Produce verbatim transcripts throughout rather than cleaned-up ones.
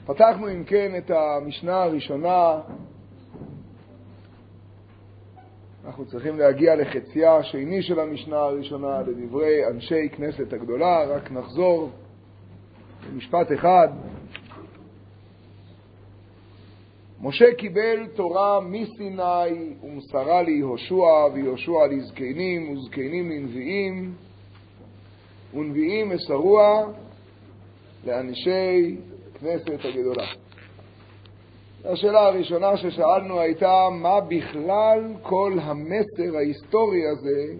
פתחנו אם כן את המשנה הראשונה. אנחנו צריכים להגיע לחציה השני של המשנה הראשונה, לדברי אנשי כנסת הגדולה. רק נחזור במשפט אחד. משה קיבל תורה מסיני ומסרה ליהושע, ויהושע לזקנים וזקנים לנביאים, ונביאים מסרוה לאנשי כנסת הגדולה. השאלה הראשונה ששאלנו הייתה, מה בכלל כל המסר ההיסטורי הזה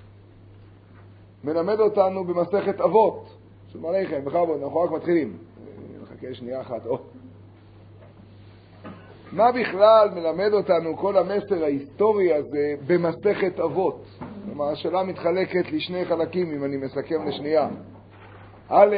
מלמד אותנו במסכת אבות? שלום עליכם, בכבוד, אנחנו רק מתחילים. נחכה שנייה אחת. או. מה בכלל מלמד אותנו כל המסר ההיסטורי הזה במסכת אבות? כלומר, השאלה מתחלקת לשני חלקים, אם אני מסכם לשנייה. א',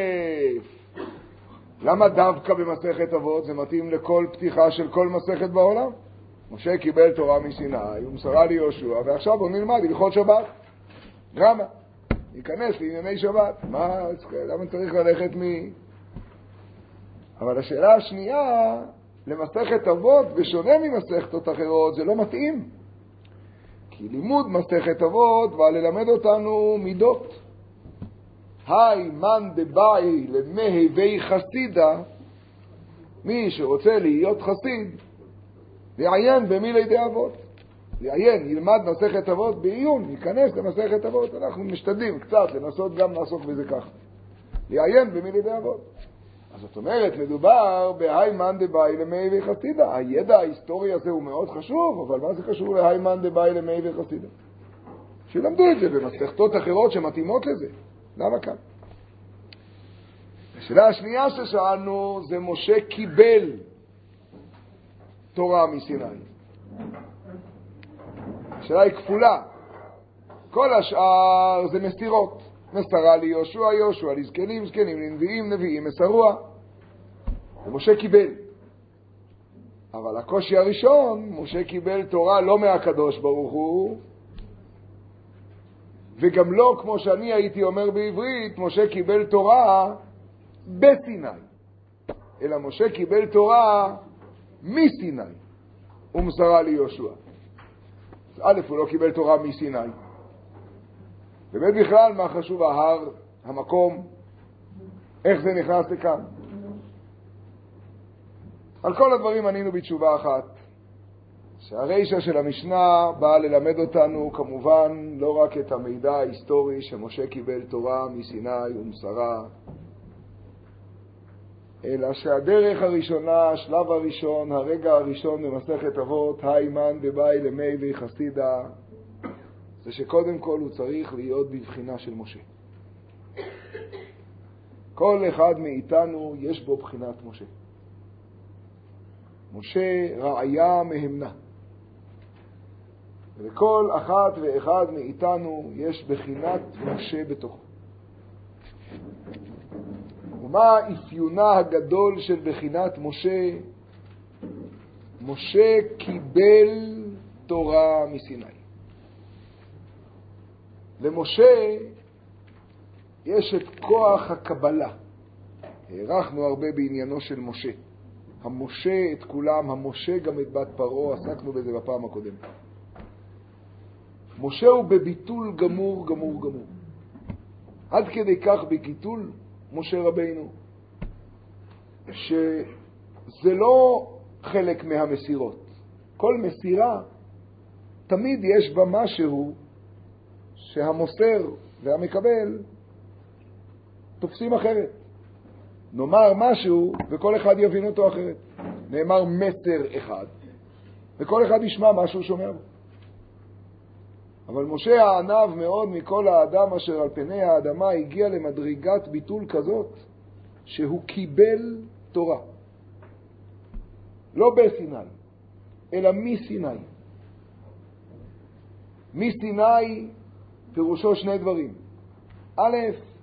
למה דווקא במסכת אבות? זה מתאים לכל פתיחה של כל מסכת בעולם. משה קיבל תורה מסיני, ומסרה ליהושע, ועכשיו בוא נלמד הלכות שבת. למה? ניכנס לענייני שבת. מה, למה צריך ללכת מ... אבל השאלה השנייה, למסכת אבות, בשונה ממסכתות אחרות, זה לא מתאים. כי לימוד מסכת אבות בא ללמד אותנו מידות. היי מן דבאי למהווי חסידה, מי שרוצה להיות חסיד, יעיין במילי די אבות. יעיין, ילמד מסכת אבות בעיון, ייכנס למסכת אבות. אנחנו משתדלים קצת לנסות גם לעסוק בזה כך. יעיין במילי די אבות. אז זאת אומרת, מדובר בהי מן דבאי למהווי חסידה. הידע ההיסטורי הזה הוא מאוד חשוב, אבל מה זה קשור להי מן דבאי למהווי חסידה? שלמדו את זה במסכתות אחרות שמתאימות לזה. למה כאן? השאלה השנייה ששאלנו זה משה קיבל תורה מסיני. השאלה היא כפולה. כל השאר זה מסתירות. מסרה לי יהושע יהושע, לזקנים זקנים, לנביאים נביאים, מסרוה. ומשה קיבל. אבל הקושי הראשון, משה קיבל תורה לא מהקדוש ברוך הוא, וגם לא, כמו שאני הייתי אומר בעברית, משה קיבל תורה בסיני, אלא משה קיבל תורה מסיני ומסרה ליהושע. אז א', הוא לא קיבל תורה מסיני. באמת בכלל מה חשוב ההר, המקום, איך זה נכנס לכאן? על כל הדברים ענינו בתשובה אחת, שהרישה של המשנה באה ללמד אותנו כמובן לא רק את המידע ההיסטורי שמשה קיבל תורה מסיני ומסרה, אלא שהדרך הראשונה, השלב הראשון, הרגע הראשון במסכת אבות, היי מן דבאי למהווי חסידה, זה שקודם כל הוא צריך להיות בבחינה של משה. כל אחד מאיתנו יש בו בחינת משה. משה רעיה מהמנה. ולכל אחת ואחד מאיתנו יש בחינת משה בתוכו. ומה האפיונה הגדול של בחינת משה? משה קיבל תורה מסיני. למשה יש את כוח הקבלה. הערכנו הרבה בעניינו של משה. המשה את כולם, המשה גם את בת פרעה, עסקנו בזה בפעם הקודמת. משה הוא בביטול גמור, גמור, גמור. עד כדי כך בגיטול משה רבינו, שזה לא חלק מהמסירות. כל מסירה, תמיד יש בה משהו שהמוסר והמקבל תופסים אחרת. נאמר משהו וכל אחד יבין אותו אחרת. נאמר מסר אחד וכל אחד ישמע מה שהוא שומע בו. אבל משה הענב מאוד מכל האדם אשר על פני האדמה הגיע למדרגת ביטול כזאת שהוא קיבל תורה. לא בסיני, אלא מסיני. מסיני פירושו שני דברים. א',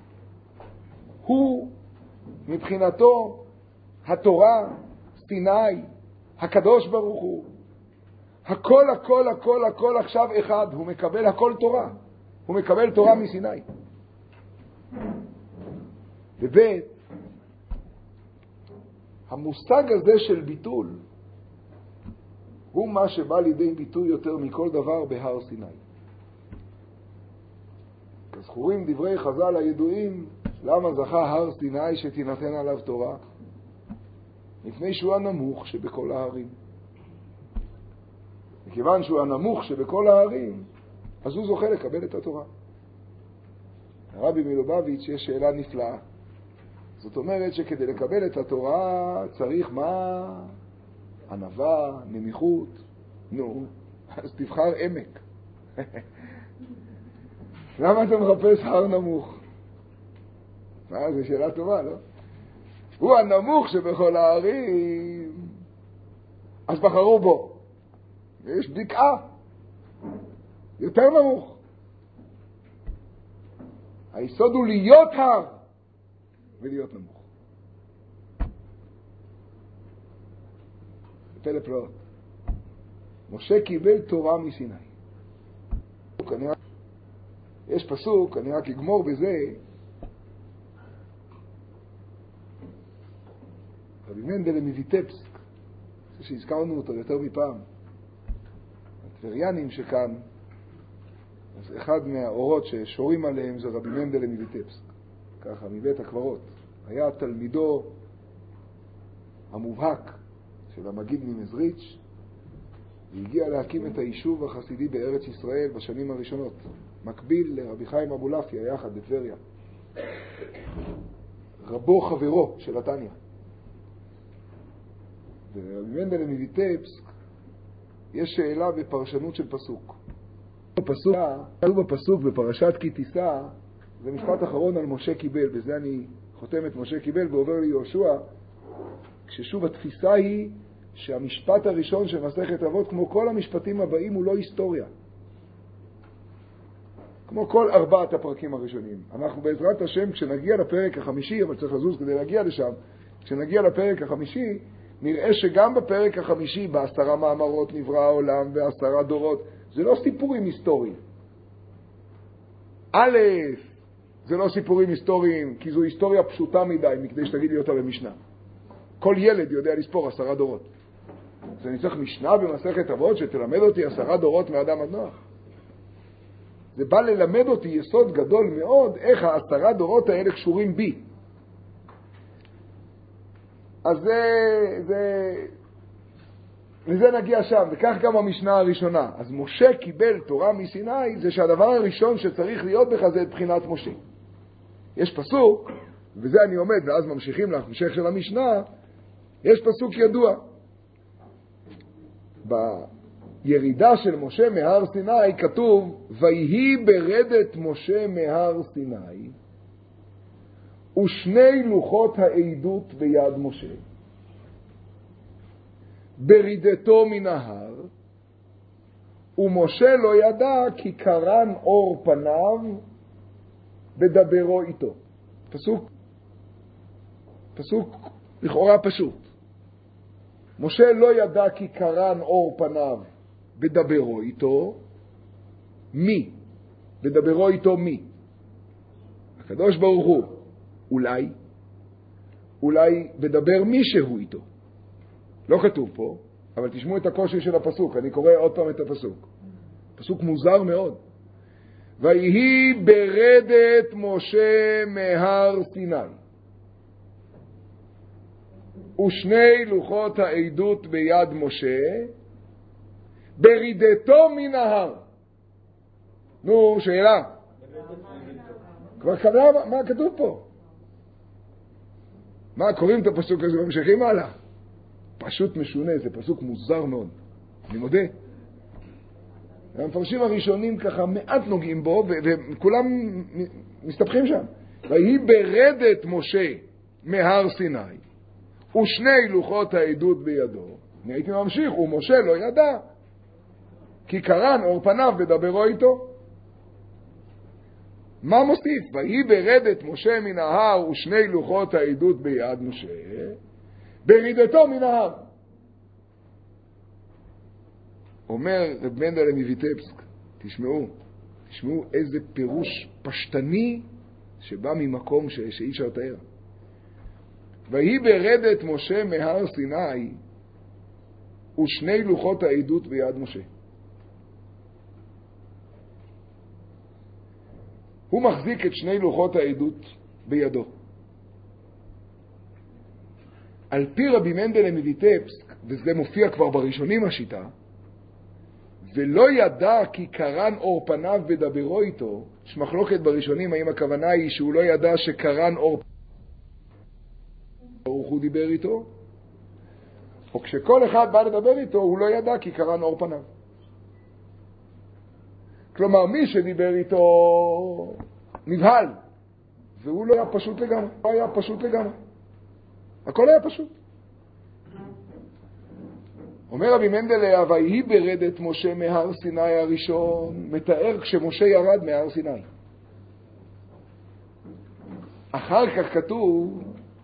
הוא מבחינתו התורה, סיני, הקדוש ברוך הוא, הכל הכל הכל הכל עכשיו אחד, הוא מקבל הכל תורה, הוא מקבל תורה מסיני. וב' המושג הזה של ביטול הוא מה שבא לידי ביטוי יותר מכל דבר בהר סיני. כזכורים דברי חז"ל הידועים, למה זכה הר סיני שתינתן עליו תורה? מפני שהוא הנמוך שבכל ההרים. מכיוון שהוא הנמוך שבכל ההרים, אז הוא זוכה לקבל את התורה. הרבי מלובביץ' יש שאלה נפלאה. זאת אומרת שכדי לקבל את התורה צריך מה? ענווה, נמיכות. נו, אז תבחר עמק. למה אתה מחפש הר נמוך? מה, זו שאלה טובה, לא? הוא הנמוך שבכל ההרים, אז בחרו בו. ויש בקעה יותר נמוך. היסוד הוא להיות הר ולהיות נמוך. פלא פלאות. משה קיבל תורה מסיני. יש פסוק, אני רק אגמור בזה. רבי מנדל מויטבסק, שהזכרנו אותו יותר מפעם, הטבריאנים שכאן, אז אחד מהאורות ששורים עליהם זה רבי מנדל מויטבסק, ככה, מבית הקברות. היה תלמידו המובהק של המגיד ממזריץ', והגיע להקים את היישוב החסידי בארץ ישראל בשנים הראשונות, מקביל לרבי חיים אבולעפיה יחד בטבריה. רבו חברו של התניא. ורבי מנדל מויטבסק, יש שאלה בפרשנות של פסוק. בפסוק, כתוב בפסוק בפרשת כי תישא, זה משפט אחרון על משה קיבל, בזה אני חותם את משה קיבל ועובר ליהושע, כששוב התפיסה היא שהמשפט הראשון של מסכת אבות, כמו כל המשפטים הבאים, הוא לא היסטוריה. כמו כל ארבעת הפרקים הראשונים. אנחנו בעזרת השם, כשנגיע לפרק החמישי, אבל צריך לזוז כדי להגיע לשם, כשנגיע לפרק החמישי, נראה שגם בפרק החמישי, בעשרה מאמרות נברא העולם ועשרה דורות, זה לא סיפורים היסטוריים. א', זה לא סיפורים היסטוריים, כי זו היסטוריה פשוטה מדי, מכדי שתגיד לי אותה במשנה. כל ילד יודע לספור עשרה דורות. אז אני צריך משנה במסכת אבות שתלמד אותי עשרה דורות מאדם עד נוח. זה בא ללמד אותי יסוד גדול מאוד, איך העשרה דורות האלה קשורים בי. אז זה, זה, לזה נגיע שם, וכך גם המשנה הראשונה. אז משה קיבל תורה מסיני, זה שהדבר הראשון שצריך להיות בך זה את בחינת משה. יש פסוק, וזה אני עומד, ואז ממשיכים להמשך של המשנה, יש פסוק ידוע. בירידה של משה מהר סיני כתוב, ויהי ברדת משה מהר סיני, ושני לוחות העדות ביד משה, ברידתו מן ההר, ומשה לא ידע כי קרן אור פניו בדברו איתו. פסוק, פסוק לכאורה פשוט. משה לא ידע כי קרן אור פניו בדברו איתו. מי? בדברו איתו מי? הקדוש ברוך הוא. אולי, אולי בדבר מישהו איתו. לא כתוב פה, אבל תשמעו את הקושי של הפסוק. אני קורא עוד פעם את הפסוק. פסוק מוזר מאוד. ויהי ברדת משה מהר סיני, ושני לוחות העדות ביד משה, ברידתו מן ההר. נו, שאלה. כבר קבלה, מה כתוב פה? מה, קוראים את הפסוק הזה וממשיכים הלאה? פשוט משונה, זה פסוק מוזר מאוד. אני מודה. המפרשים הראשונים ככה מעט נוגעים בו, וכולם מסתבכים שם. ויהי ברדת משה מהר סיני, ושני לוחות העדות בידו. אני הייתי ממשיך, ומשה לא ידע, כי קרן אור פניו בדברו איתו. מה מוסיף? ויהי ברדת משה מן ההר ושני לוחות העדות ביד משה, ברידתו מן ההר. אומר רב מנדל מויטבסק, תשמעו, תשמעו איזה פירוש פשטני שבא ממקום שאי אפשר לתאר. ויהי ברדת משה מהר סיני ושני לוחות העדות ביד משה. הוא מחזיק את שני לוחות העדות בידו. על פי רבי מנדל מוויטבסק, וזה מופיע כבר בראשונים השיטה, ולא ידע כי קרן אור פניו ודברו איתו, יש מחלוקת בראשונים האם הכוונה היא שהוא לא ידע שקרן אור פניו הוא דיבר איתו, או כשכל אחד בא לדבר איתו הוא לא ידע כי קרן אור פניו. כלומר מי שדיבר איתו נבהל, והוא לא היה פשוט לגמרי, לא היה פשוט לגמרי. הכל היה פשוט. אומר רבי מנדל, ויהי ברדת משה מהר סיני הראשון, מתאר כשמשה ירד מהר סיני. אחר כך כתוב,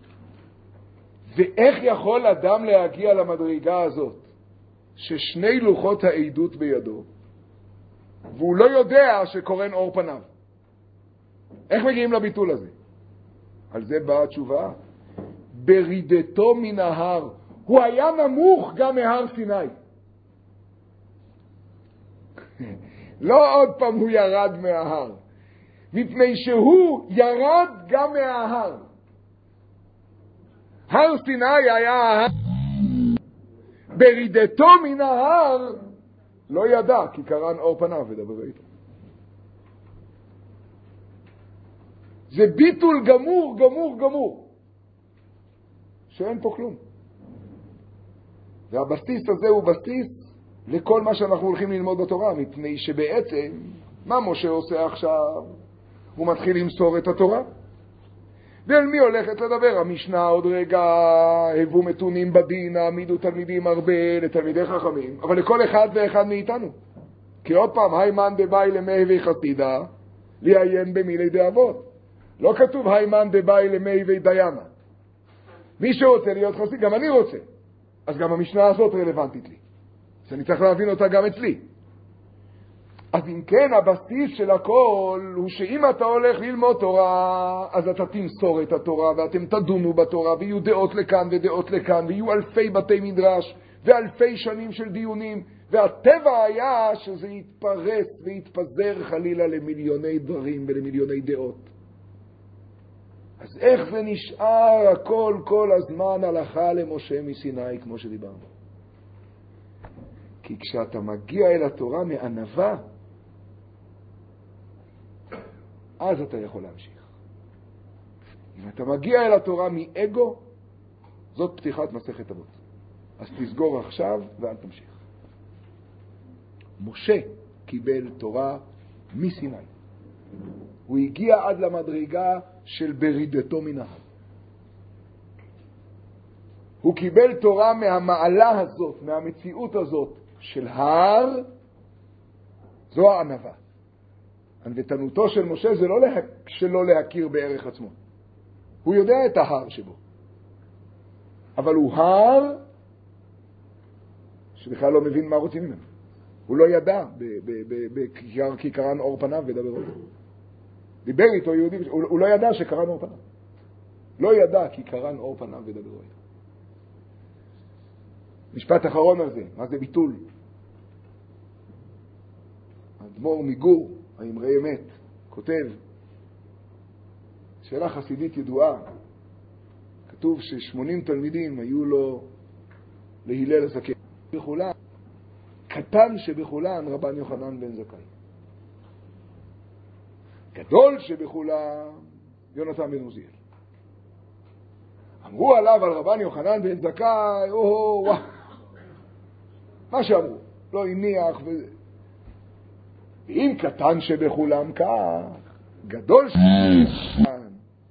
ואיך יכול אדם להגיע למדרגה הזאת, ששני לוחות העדות בידו, והוא לא יודע שקורן אור פניו. איך מגיעים לביטול הזה? על זה באה התשובה. ברידתו מן ההר. הוא היה נמוך גם מהר סיני. לא עוד פעם הוא ירד מההר. מפני שהוא ירד גם מההר. הר סיני היה ההר. ברידתו מן ההר לא ידע כי קרן אור פניו ודבר איתו. זה ביטול גמור, גמור, גמור. שאין פה כלום. והבסיס הזה הוא בסיס לכל מה שאנחנו הולכים ללמוד בתורה, מפני שבעצם, מה משה עושה עכשיו? הוא מתחיל למסור את התורה. ואל מי הולכת לדבר? המשנה עוד רגע, הבו מתונים בדין, העמידו תלמידים הרבה לתלמידי חכמים, אבל לכל אחד ואחד מאיתנו. כי עוד פעם, היימן דבאי למהווי חסידה, לעיין במילי דאבות. לא כתוב היימן דבאי למהווי דיינה. מי שרוצה להיות חסיד, גם אני רוצה. אז גם המשנה הזאת רלוונטית לי. אז אני צריך להבין אותה גם אצלי. אז אם כן, הבסיס של הכל הוא שאם אתה הולך ללמוד תורה, אז אתה תמסור את התורה, ואתם תדונו בתורה, ויהיו דעות לכאן ודעות לכאן, ויהיו אלפי בתי מדרש, ואלפי שנים של דיונים, והטבע היה שזה יתפרס ויתפזר חלילה למיליוני דברים ולמיליוני דעות. אז איך זה נשאר הכל כל הזמן הלכה למשה מסיני, כמו שדיברנו? כי כשאתה מגיע אל התורה מענווה, אז אתה יכול להמשיך. אם אתה מגיע אל התורה מאגו, זאת פתיחת מסכת אבות. אז תסגור עכשיו ואל תמשיך. משה קיבל תורה מסיני. הוא הגיע עד למדרגה של ברידתו מן ההר. הוא קיבל תורה מהמעלה הזאת, מהמציאות הזאת של הר, זו הענווה. ענוותנותו של משה זה לא לה... שלא להכיר בערך עצמו. הוא יודע את ההר שבו. אבל הוא הר שבכלל לא מבין מה רוצים ממנו. הוא לא ידע כי קרן אור פניו ודבר אותו. דיבר איתו יהודי, הוא, הוא לא ידע שקרן אור פניו. לא ידע כי קרן אור פניו ודבר אותו. משפט אחרון על זה, מה זה ביטול? האדמו"ר מגור, האמרי אמת, כותב, שאלה חסידית ידועה, כתוב ששמונים תלמידים היו לו להילל הזקן. בכולן, קטן שבכולן רבן יוחנן בן זכאי. גדול שבכולן יונתן בן עוזיאל. אמרו עליו על רבן יוחנן בן זכאי, או וואו, מה שאמרו, לא הניח וזה. ואם קטן שבכולם כך, גדול שבכולן,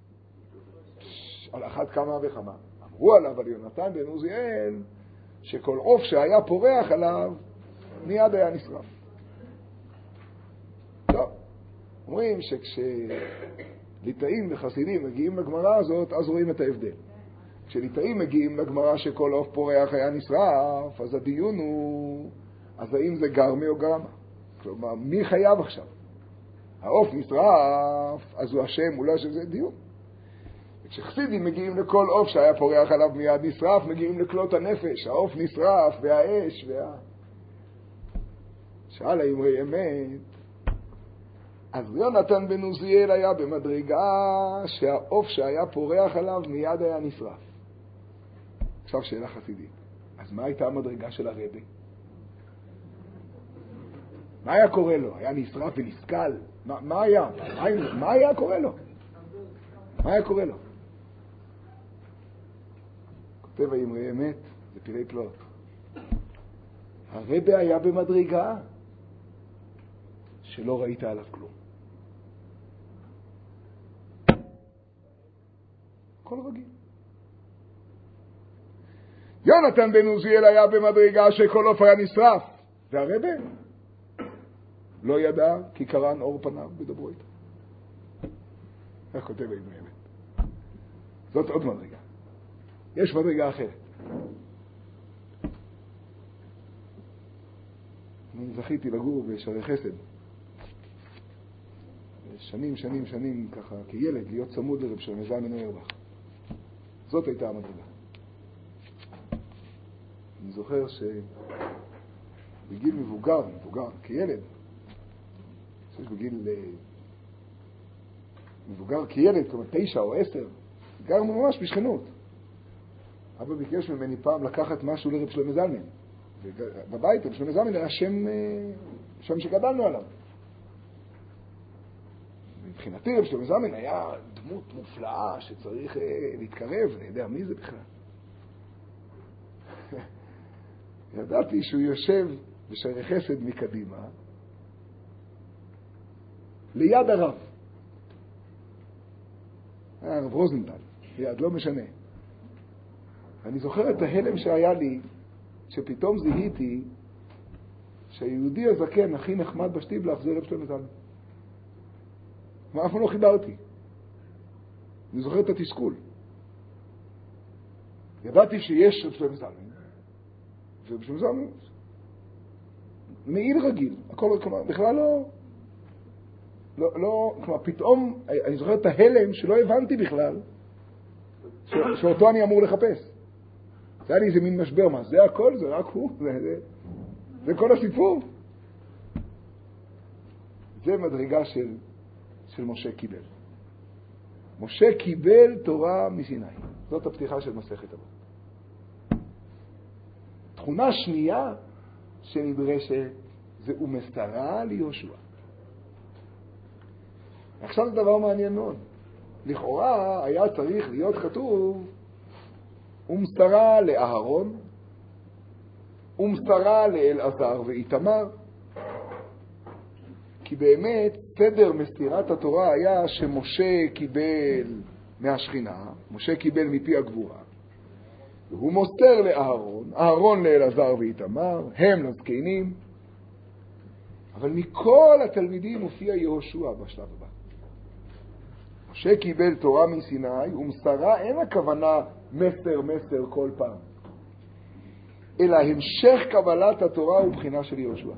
על אחת כמה וכמה. אמרו עליו על יונתן בן עוזיאל, שכל עוף שהיה פורח עליו, מיד היה נשרף. טוב, אומרים שכשליטאים וחסידים מגיעים לגמרא הזאת, אז רואים את ההבדל. כשליטאים מגיעים לגמרא שכל עוף פורח היה נשרף, אז הדיון הוא, אז האם זה גרמי או גרמה? כלומר, מי חייב עכשיו? העוף נשרף, אז הוא השם, אולי שזה דיון. כשחסידים מגיעים לכל עוף שהיה פורח עליו מיד נשרף, מגיעים לכלות הנפש, העוף נשרף והאש וה... שאל האמרי אמת, אז יונתן בן עוזיאל היה במדרגה שהעוף שהיה פורח עליו מיד היה נשרף. עכשיו שאלה חסידית, אז מה הייתה המדרגה של הרבי? מה היה קורה לו? היה נשרף ונסקל? מה, מה היה? מה, מה היה קורה לו? מה היה קורה לו? כותב האמרי אמת, זה פילי פלאות. הרבי היה במדרגה שלא ראית עליו כלום. הכל רגיל. יונתן בן עוזיאל היה במדרגה שכל עוף היה נשרף, והרבי לא ידע כי קרן אור פניו בדברו איתו. איך כותב האמרי אמת? זאת עוד מדרגה. יש מדרגה אחרת. אני זכיתי לגור בשערי חסד. שנים, שנים, שנים, ככה, כילד, להיות צמוד לרב שלמה זלמן אוירבך. זאת הייתה המדרגה. אני זוכר שבגיל מבוגר, מבוגר, כילד, אני חושב בגיל מבוגר כילד, כלומר תשע או עשר, גרנו ממש בשכנות. אבא ביקש ממני פעם לקחת משהו לרב שלמה זלמן. ובבית, רב שלמה זלמן היה שם, שם שגדלנו עליו. מבחינתי רב שלמה זלמן היה דמות מופלאה שצריך להתקרב, אני יודע מי זה בכלל. ידעתי שהוא יושב בשערי חסד מקדימה, ליד הרב. היה הרב רוזנטל, ליד, לא משנה. אני זוכר את ההלם שהיה לי, שפתאום זיהיתי שהיהודי הזקן הכי נחמד בשטיבלח זה רב שלמה זלמן. מה אף פעם לא חיברתי. אני זוכר את התסכול. ידעתי שיש רב שלמה זלמן, ורב שלמה זלמן מעיל רגיל, הכל, כלומר, בכלל לא, לא, לא, כלומר, פתאום, אני זוכר את ההלם שלא הבנתי בכלל, ש, שאותו אני אמור לחפש. זה היה לי איזה מין משבר, מה, זה הכל, זה רק הוא, זה, זה, זה כל הסיפור. זה מדרגה של, של משה קיבל. משה קיבל תורה מסיני. זאת הפתיחה של מסכת אבות. תכונה שנייה שנדרשת זה ומסתרה ליהושע. עכשיו זה דבר מעניין מאוד. לכאורה היה צריך להיות כתוב ומסתרה לאהרון, ומסתרה לאלעזר ואיתמר. כי באמת סדר מסתירת התורה היה שמשה קיבל מהשכינה, משה קיבל מפי הגבורה, והוא מוסתר לאהרון, אהרון לאלעזר ואיתמר, הם לזקנים, אבל מכל התלמידים מופיע יהושע בשלב הבא. משה קיבל תורה מסיני, ומסתרה אין הכוונה מסר מסר כל פעם, אלא המשך קבלת התורה ובחינה של יהושע.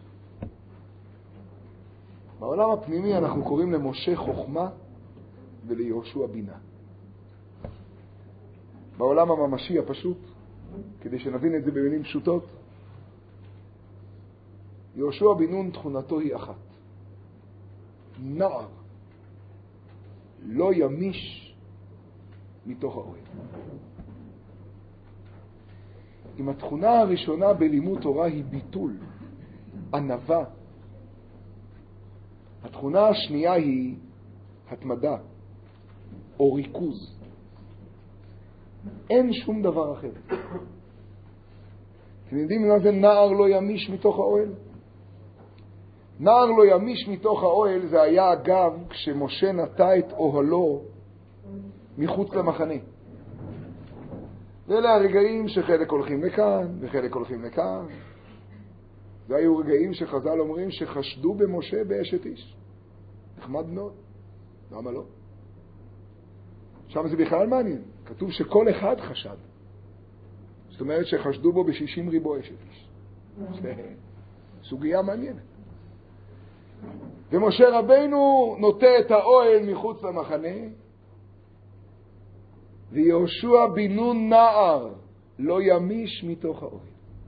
בעולם הפנימי אנחנו קוראים למשה חוכמה וליהושע בינה. בעולם הממשי הפשוט, כדי שנבין את זה במילים פשוטות, יהושע בן נון תכונתו היא אחת. נער לא ימיש מתוך האוהל. אם התכונה הראשונה בלימוד תורה היא ביטול, ענווה, התכונה השנייה היא התמדה או ריכוז. אין שום דבר אחר. אתם יודעים מה זה נער לא ימיש מתוך האוהל? נער לא ימיש מתוך האוהל זה היה אגב כשמשה נטע את אוהלו מחוץ למחנה. ואלה הרגעים שחלק הולכים לכאן וחלק הולכים לכאן. זה היו רגעים שחז"ל אומרים שחשדו במשה באשת איש. נחמד מאוד. למה לא? שם זה בכלל מעניין. כתוב שכל אחד חשד. זאת אומרת שחשדו בו בשישים ריבו אשת איש. סוגיה מעניינת. ומשה רבינו נוטה את האוהל מחוץ למחנה, ויהושע בן נון נער לא ימיש מתוך האוהל.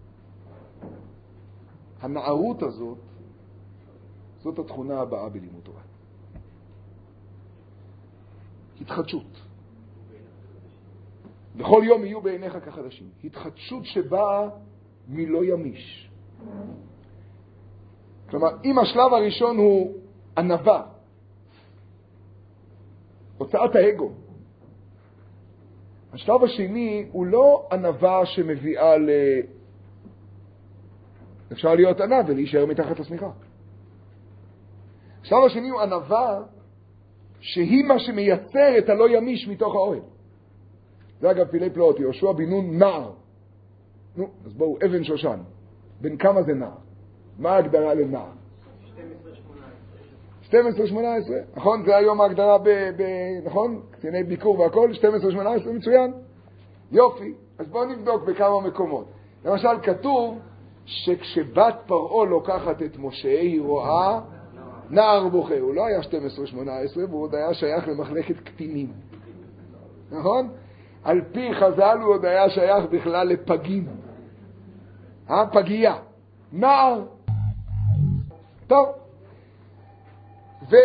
הנערות הזאת, זאת התכונה הבאה בלימוד תורה. התחדשות. בכל יום יהיו בעיניך כחדשים. התחדשות שבאה מלא ימיש. כלומר, אם השלב הראשון הוא ענווה, הוצאת האגו, השלב השני הוא לא ענווה שמביאה ל... אפשר להיות ענב ולהישאר מתחת לשמיכה. השלב השני הוא ענווה שהיא מה שמייצר את הלא ימיש מתוך האוהל. זה אגב פילי פלאות, יהושע בן נון נער. נו, אז בואו, אבן שושן. בין כמה זה נער? מה ההגדרה לנער? שתים עשרה שמונה עשרה. נכון? זה היום ההגדרה ב... ב נכון? קציני ביקור והכל, שתים עשרה שמונה עשרה, מצוין. יופי. אז בואו נבדוק בכמה מקומות. למשל, כתוב שכשבת פרעה לוקחת את משה, היא רואה נער בוכה. הוא לא היה שתים עשרה שמונה עשרה, והוא עוד היה שייך למחלקת קטינים. נכון? על פי חז"ל הוא עוד היה שייך בכלל לפגים. אה? פגייה. נער. טוב. ו...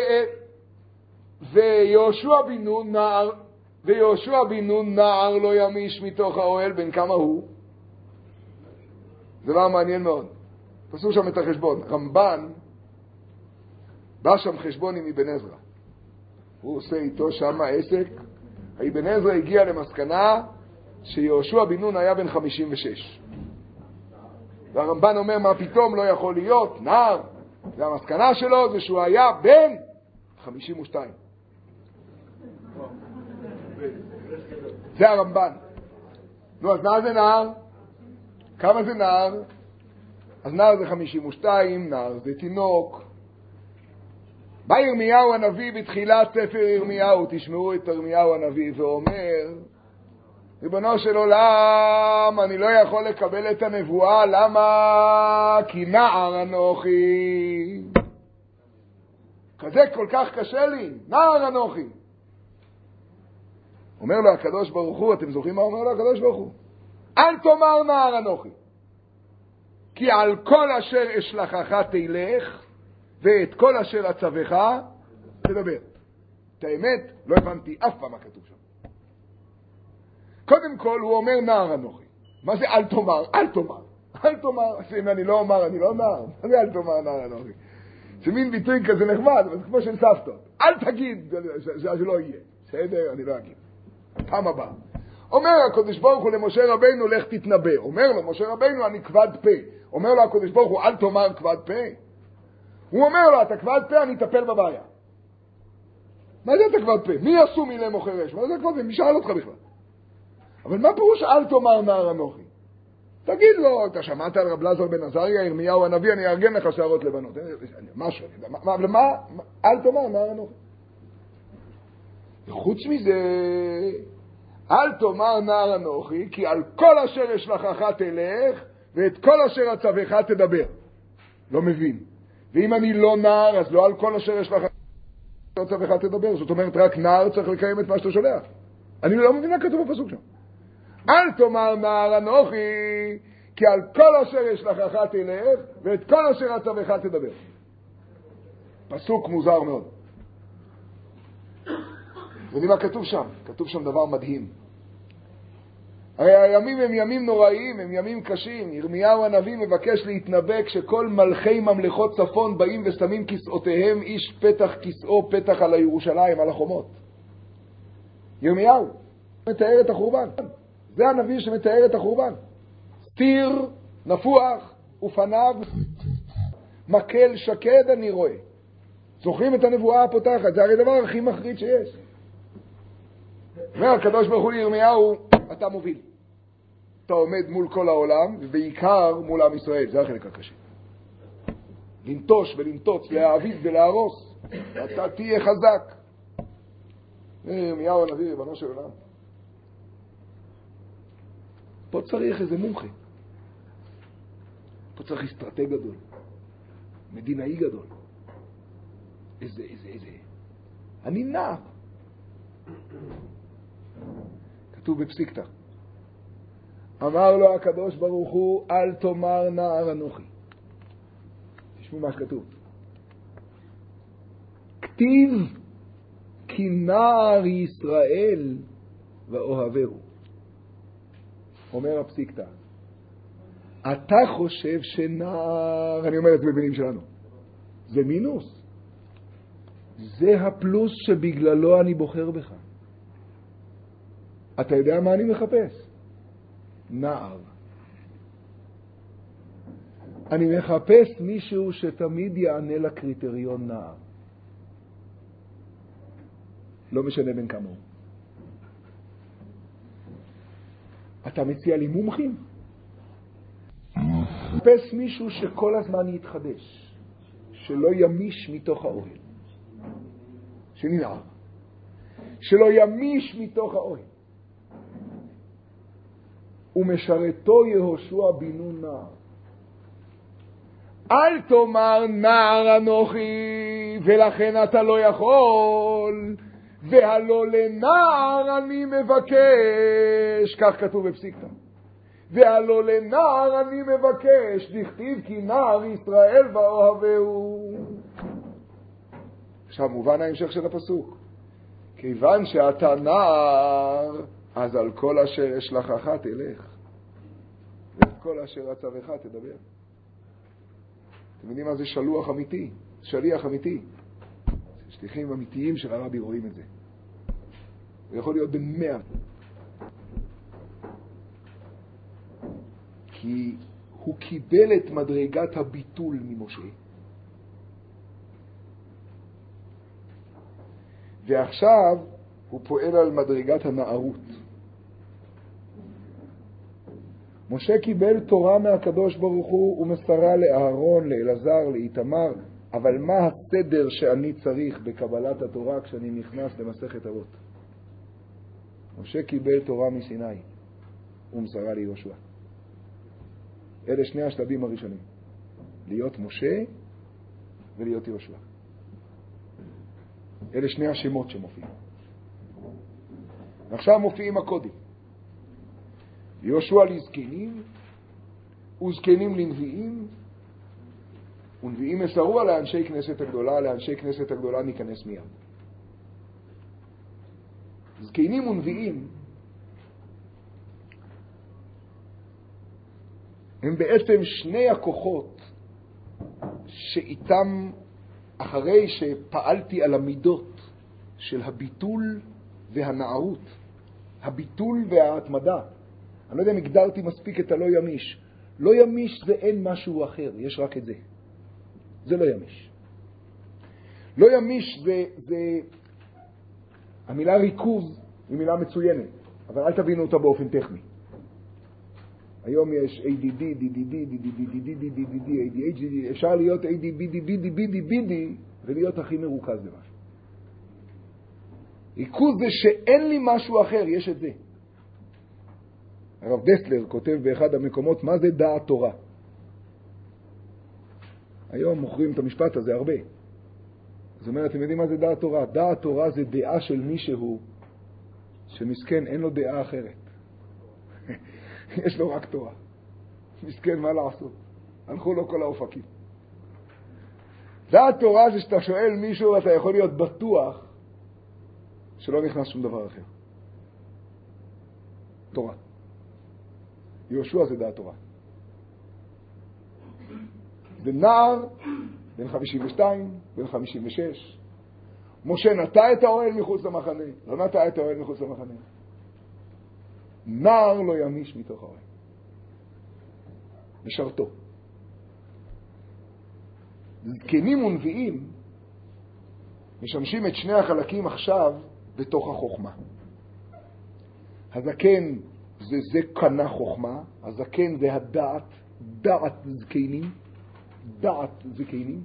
ויהושע בן נון נער, ויהושע בן נון נער לא ימיש מתוך האוהל. בין כמה הוא? זה דבר מעניין מאוד. תעשו שם את החשבון. רמב"ן בא שם חשבון עם אבן עזרא. הוא עושה איתו שם עסק. אבן עזרא הגיע למסקנה שיהושע בן נון היה בן חמישים ושש. והרמב"ן אומר, מה פתאום, לא יכול להיות, נער. והמסקנה שלו זה שהוא היה בן חמישים ושתיים. זה הרמב"ן. נו, אז מה זה נער? כמה זה נער? אז נער זה חמישים ושתיים, נער זה תינוק. בא ירמיהו הנביא בתחילת ספר ירמיהו, תשמעו את ירמיהו הנביא, ואומר, ריבונו של עולם, אני לא יכול לקבל את הנבואה, למה? כי נער אנוכי. כזה כל כך קשה לי, נער אנוכי. אומר לו הקדוש ברוך הוא, אתם זוכרים מה אומר לו הקדוש ברוך הוא? אל תאמר נער אנוכי, כי על כל אשר אשלחך תלך, ואת כל אשר אצווך תדבר. את האמת, לא הבנתי אף פעם מה כתוב שם. קודם כל הוא אומר נער אנוכי. מה זה אל תאמר? אל תאמר. אל תאמר. אם אני לא אומר, אני לא נער. מה זה אל תאמר נער אנוכי? זה מין ביטוי כזה נחמד, אבל זה כמו של סבתות. אל תגיד, זה לא יהיה. בסדר, אני לא אגיד. פעם הבאה. אומר הקדוש ברוך הוא למשה רבינו, לך תתנבא. אומר לו, משה רבינו, אני כבד פה. אומר לו הקדוש ברוך הוא, אל תאמר כבד פה. הוא אומר לו, אתה כבד פה, אני אטפל בבעיה. מה זה אתה כבד פה? מי יעשו מילי מוכר אש? מה זה כבד פה? מי שאל אותך בכלל? אבל מה פירוש אל תאמר נער אנוכי? תגיד לו, אתה שמעת על רב אלעזר בן עזריה, ירמיהו הנביא, אני אארגן לך שערות לבנות. משהו, אבל מה? אל תאמר נער אנוכי. וחוץ מזה, אל תאמר נער אנוכי, כי על כל אשר אשלחך תלך, ואת כל אשר אצווך תדבר. לא מבין. ואם אני לא נער, אז לא על כל אשר אשלחך אצווך תדבר. זאת אומרת, רק נער צריך לקיים את מה שאתה שולח. אני לא מבין מה כתוב בפסוק שם. אל תאמר נער אנוכי, כי על כל אשר אשלחך תלך, ואת כל אשר אצווך תדבר. פסוק מוזר מאוד. יודעים מה כתוב שם? כתוב שם דבר מדהים. הרי הימים הם ימים נוראים, הם ימים קשים. ירמיהו הנביא מבקש להתנבא כשכל מלכי ממלכות צפון באים ושמים כיסאותיהם, איש פתח כיסאו פתח על הירושלים, על החומות. ירמיהו מתאר את החורבן. זה הנביא שמתאר את החורבן. סתיר, נפוח, ופניו מקל שקד אני רואה. זוכרים את הנבואה הפותחת? זה הרי דבר הכי מחריד שיש. אומר הקדוש ברוך הוא לירמיהו, אתה מוביל. אתה עומד מול כל העולם, ובעיקר מול עם ישראל. זה החלק הקשה. לנטוש ולנטוץ, להעביד ולהרוס. אתה תהיה חזק. ירמיהו הנביא, ריבונו של עולם. פה צריך איזה מומחה. פה צריך אסטרטג גדול. מדינאי גדול. איזה, איזה, איזה. אני נער. כתוב בפסיקתא. אמר לו הקדוש ברוך הוא, אל תאמר נער אנוכי. תשמעו מה שכתוב. כתיב כי נער ישראל ואוהבהו. אומר הפסיקתא, אתה חושב שנער, אני אומר את זה במילים שלנו, זה מינוס. זה הפלוס שבגללו אני בוחר בך. אתה יודע מה אני מחפש? נער. אני מחפש מישהו שתמיד יענה לקריטריון נער. לא משנה בין כמה הוא. אתה מציע לי מומחים? מחפש מישהו שכל הזמן יתחדש, שלא ימיש מתוך האוהל, שננער, שלא ימיש מתוך האוהל. ומשרתו יהושע בן נון נער. אל תאמר נער אנוכי ולכן אתה לא יכול, והלא לנער אני מבקש, כך כתוב בפסיקתא. והלא לנער אני מבקש, דכתיב כי נער ישראל ואוהבהו. עכשיו מובן ההמשך של הפסוק. כיוון שאתה נער, אז על כל אשר אשלחך תלך, ועל כל אשר אצווך תדבר. אתם יודעים מה זה שלוח אמיתי? שליח אמיתי. שליחים אמיתיים של הרבי רואים את זה. הוא יכול להיות במאה. כי הוא קיבל את מדרגת הביטול ממשה. ועכשיו הוא פועל על מדרגת הנערות. משה קיבל תורה מהקדוש ברוך הוא ומסרה לאהרון, לאלעזר, לאיתמר, אבל מה הסדר שאני צריך בקבלת התורה כשאני נכנס למסכת אבות? משה קיבל תורה מסיני ומסרה ליהושע. אלה שני השלבים הראשונים. להיות משה ולהיות יהושע. אלה שני השמות שמופיעים. עכשיו מופיעים הקודים. יהושע לזקנים, וזקנים לנביאים, ונביאים מסרו לאנשי כנסת הגדולה, לאנשי כנסת הגדולה ניכנס מיד. זקנים ונביאים הם בעצם שני הכוחות שאיתם, אחרי שפעלתי על המידות של הביטול והנערות, הביטול וההתמדה, אני לא יודע אם הגדרתי מספיק את הלא ימיש. לא ימיש זה אין משהו אחר, יש רק את זה. זה לא ימיש. לא ימיש זה, זה... המילה ריכוז היא מילה מצוינת, אבל אל תבינו אותה באופן טכני. היום יש איי די די, די די די, די די די, די די די, די די די, איי די אייץ' די, אפשר להיות איי די בי די בי די בי די בי די ולהיות הכי מרוכז במשהו. ריכוז זה שאין לי משהו אחר, יש את זה. הרב דסלר כותב באחד המקומות, מה זה דעת תורה? היום מוכרים את המשפט הזה הרבה. זאת אומרת, אתם יודעים מה זה דעת תורה? דעת תורה זה דעה של מישהו שמסכן, אין לו דעה אחרת. יש לו רק תורה. מסכן, מה לעשות? הלכו לו כל האופקים. דעת תורה זה שאתה שואל מישהו ואתה יכול להיות בטוח שלא נכנס שום דבר אחר. תורה. יהושע זה דעת תורה. זה נער, בן חמישים ושתיים, בן חמישים ושש. משה נטע את האוהל מחוץ למחנה, לא נטע את האוהל מחוץ למחנה. נער לא ימיש מתוך האוהל. משרתו. זקנים ונביאים משמשים את שני החלקים עכשיו בתוך החוכמה. הזקן זה זה קנה חוכמה, הזקן זה הדעת, דעת זקנים, דעת זקנים.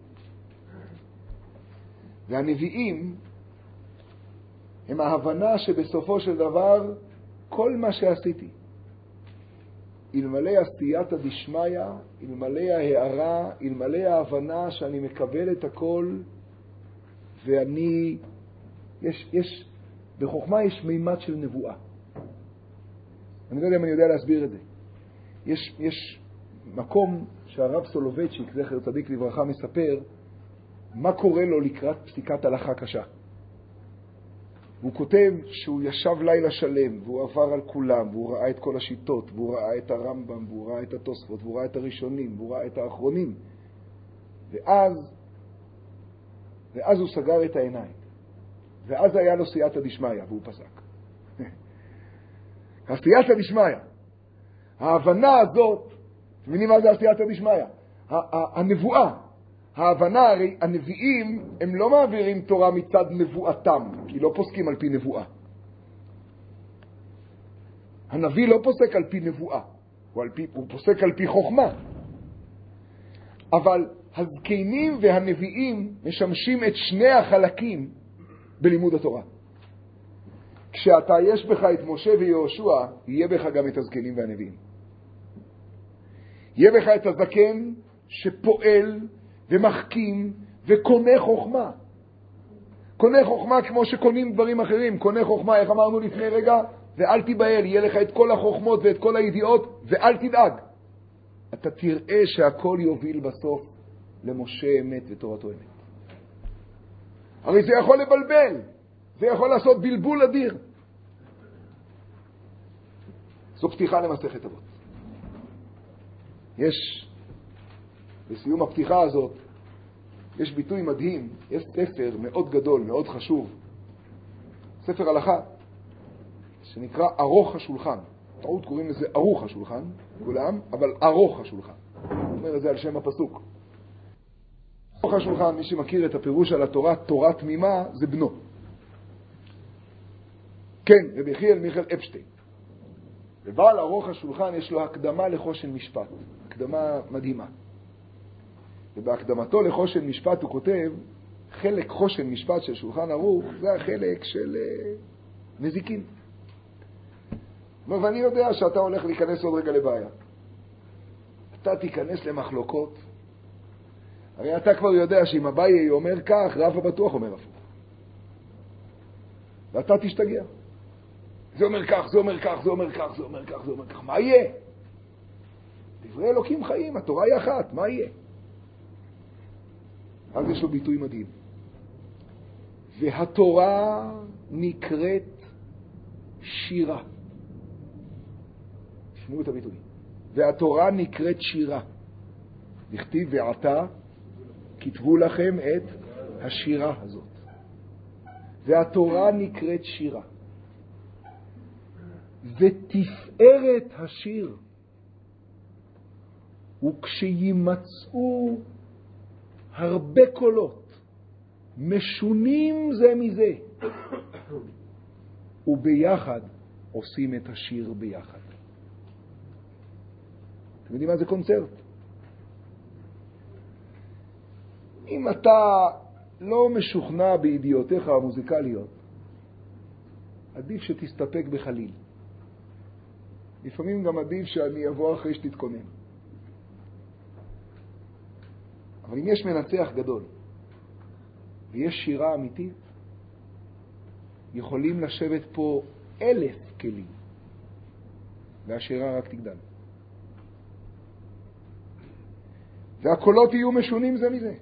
והנביאים הם ההבנה שבסופו של דבר כל מה שעשיתי, אלמלא הסייעתא דשמיא, אלמלא ההערה, אלמלא ההבנה שאני מקבל את הכל, ואני, יש, יש, בחוכמה יש מימד של נבואה. אני לא יודע אם אני יודע להסביר את זה. יש, יש מקום שהרב סולובייצ'יק, זכר צדיק לברכה, מספר מה קורה לו לקראת פסיקת הלכה קשה. הוא כותב שהוא ישב לילה שלם, והוא עבר על כולם, והוא ראה את כל השיטות, והוא ראה את הרמב"ם, והוא ראה את התוספות, והוא ראה את הראשונים, והוא ראה את האחרונים. ואז, ואז הוא סגר את העיניים. ואז היה לו סייעתא דשמיא, והוא פסק. הסייעתא דשמיא. ההבנה הזאת, אתם מבינים מה זה הסייעתא דשמיא? הנבואה. ההבנה, הרי הנביאים הם לא מעבירים תורה מצד נבואתם, כי לא פוסקים על פי נבואה. הנביא לא פוסק על פי נבואה, הוא, על פי, הוא פוסק על פי חוכמה. אבל הזקנים והנביאים משמשים את שני החלקים בלימוד התורה. כשאתה יש בך את משה ויהושע, יהיה בך גם את הזקנים והנביאים. יהיה בך את הזקן שפועל ומחכים וקונה חוכמה. קונה חוכמה כמו שקונים דברים אחרים. קונה חוכמה, איך אמרנו לפני רגע? ואל תיבהל, יהיה לך את כל החוכמות ואת כל הידיעות, ואל תדאג. אתה תראה שהכל יוביל בסוף למשה אמת ותורתו אמת. הרי זה יכול לבלבל, זה יכול לעשות בלבול אדיר. זו פתיחה למסכת אבות. יש, בסיום הפתיחה הזאת, יש ביטוי מדהים, יש ספר מאוד גדול, מאוד חשוב, ספר הלכה, שנקרא ארוך השולחן. טעות קוראים לזה ארוך השולחן, כולם, אבל ארוך השולחן. הוא אומר את זה על שם הפסוק. ארוך השולחן, מי שמכיר את הפירוש על התורה, תורה תמימה, זה בנו. כן, רבי יחיאל מיכאל אפשטיין. ובעל ארוך השולחן יש לו הקדמה לחושן משפט. הקדמה מדהימה. ובהקדמתו לחושן משפט הוא כותב, חלק חושן משפט של שולחן ערוך, זה החלק של uh, נזיקין. ואני יודע שאתה הולך להיכנס עוד רגע לבעיה. אתה תיכנס למחלוקות. הרי אתה כבר יודע שאם אביי אומר כך, רבא בטוח אומר הפוך. ואתה תשתגע. זה אומר כך, זה אומר כך, זה אומר כך, זה אומר כך, זה אומר כך. מה יהיה? דברי אלוקים חיים, התורה היא אחת, מה יהיה? אז יש לו ביטוי מדהים. והתורה נקראת שירה. שמעו את הביטוי. והתורה נקראת שירה. נכתיב ועתה כתבו לכם את השירה הזאת. והתורה נקראת שירה. ותפארת השיר וכשימצאו הרבה קולות משונים זה מזה וביחד עושים את השיר ביחד. אתם יודעים מה זה קונצרט? אם אתה לא משוכנע בידיעותיך המוזיקליות, עדיף שתסתפק בחליל. לפעמים גם עדיף שאני אבוא אחרי שתתכונן. אבל אם יש מנצח גדול ויש שירה אמיתית, יכולים לשבת פה אלף כלים והשירה רק תגדל. והקולות יהיו משונים זה מזה.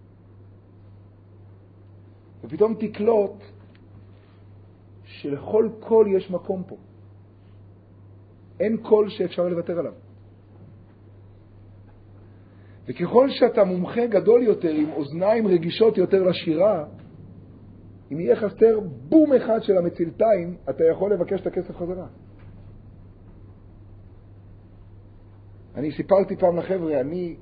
ופתאום תקלוט שלכל קול יש מקום פה. אין קול שאפשר לוותר עליו. וככל שאתה מומחה גדול יותר, עם אוזניים רגישות יותר לשירה, אם יהיה חסר בום אחד של המצילתיים, אתה יכול לבקש את הכסף חזרה. אני סיפרתי פעם לחבר'ה, אני,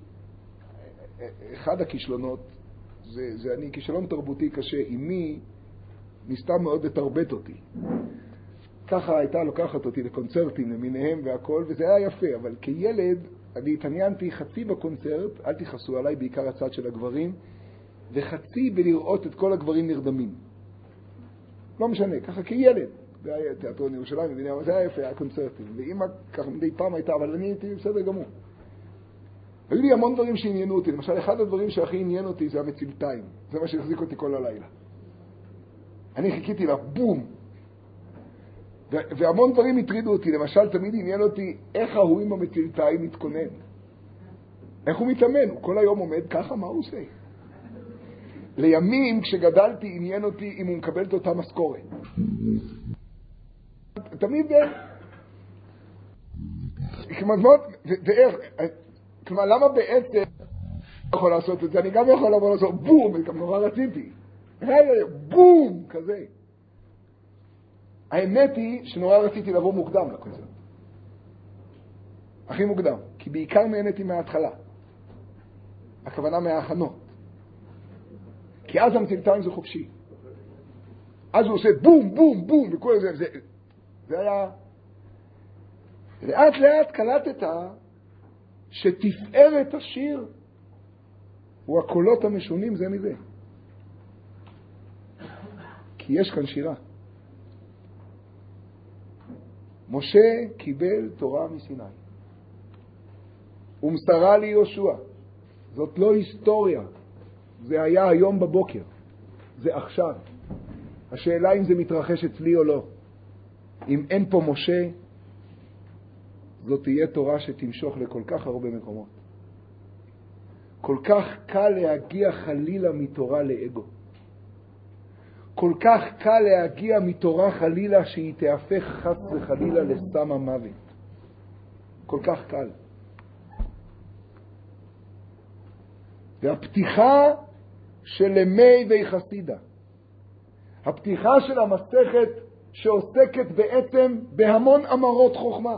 אחד הכישלונות, זה, זה אני, כישלון תרבותי קשה, אמי ניסתה מאוד לתרבט אותי. ככה הייתה לוקחת אותי לקונצרטים למיניהם והכל, וזה היה יפה, אבל כילד אני התעניינתי חצי בקונצרט, אל תיחסו עליי, בעיקר הצד של הגברים, וחצי בלראות את כל הגברים נרדמים. לא משנה, ככה כילד. זה היה תיאטרון ירושלים, זה היה יפה, היה קונצרטים. ואמא ככה מדי פעם הייתה, אבל אני הייתי בסדר גמור. היו לי המון דברים שעניינו אותי. למשל, אחד הדברים שהכי עניין אותי זה המצילתיים. זה מה שהחזיק אותי כל הלילה. אני חיכיתי לה, בום. והמון דברים הטרידו אותי. למשל, תמיד עניין אותי איך ההוא עם המצלתיים מתכונן. איך הוא מתאמן? הוא כל היום עומד ככה, מה הוא עושה? לימים, כשגדלתי, עניין אותי אם הוא מקבל את אותה משכורת. תמיד... כלומר, למה בעצם לא יכול לעשות את זה? אני גם יכול לבוא לעשות בום, גם נורא רציתי. בום, כזה. האמת היא שנורא רציתי לבוא מוקדם לקונצרט. הכי מוקדם. כי בעיקר נהניתי מההתחלה. הכוונה מההכנות. כי אז המצלתיים זה חופשי. אז הוא עושה בום, בום, בום, וכל זה, זה, זה היה... לאט לאט קלטת שתפארת השיר הוא הקולות המשונים זה מזה. כי יש כאן שירה. משה קיבל תורה מסיני. ומסרה לי יהושע. זאת לא היסטוריה. זה היה היום בבוקר. זה עכשיו. השאלה אם זה מתרחש אצלי או לא. אם אין פה משה, זאת תהיה תורה שתמשוך לכל כך הרבה מקומות. כל כך קל להגיע חלילה מתורה לאגו. כל כך קל להגיע מתורה חלילה שהיא תהפך חס וחלילה לסתם המוות. כל כך קל. והפתיחה של ימי ויחסידה, הפתיחה של המסכת שעוסקת בעצם בהמון אמרות חוכמה.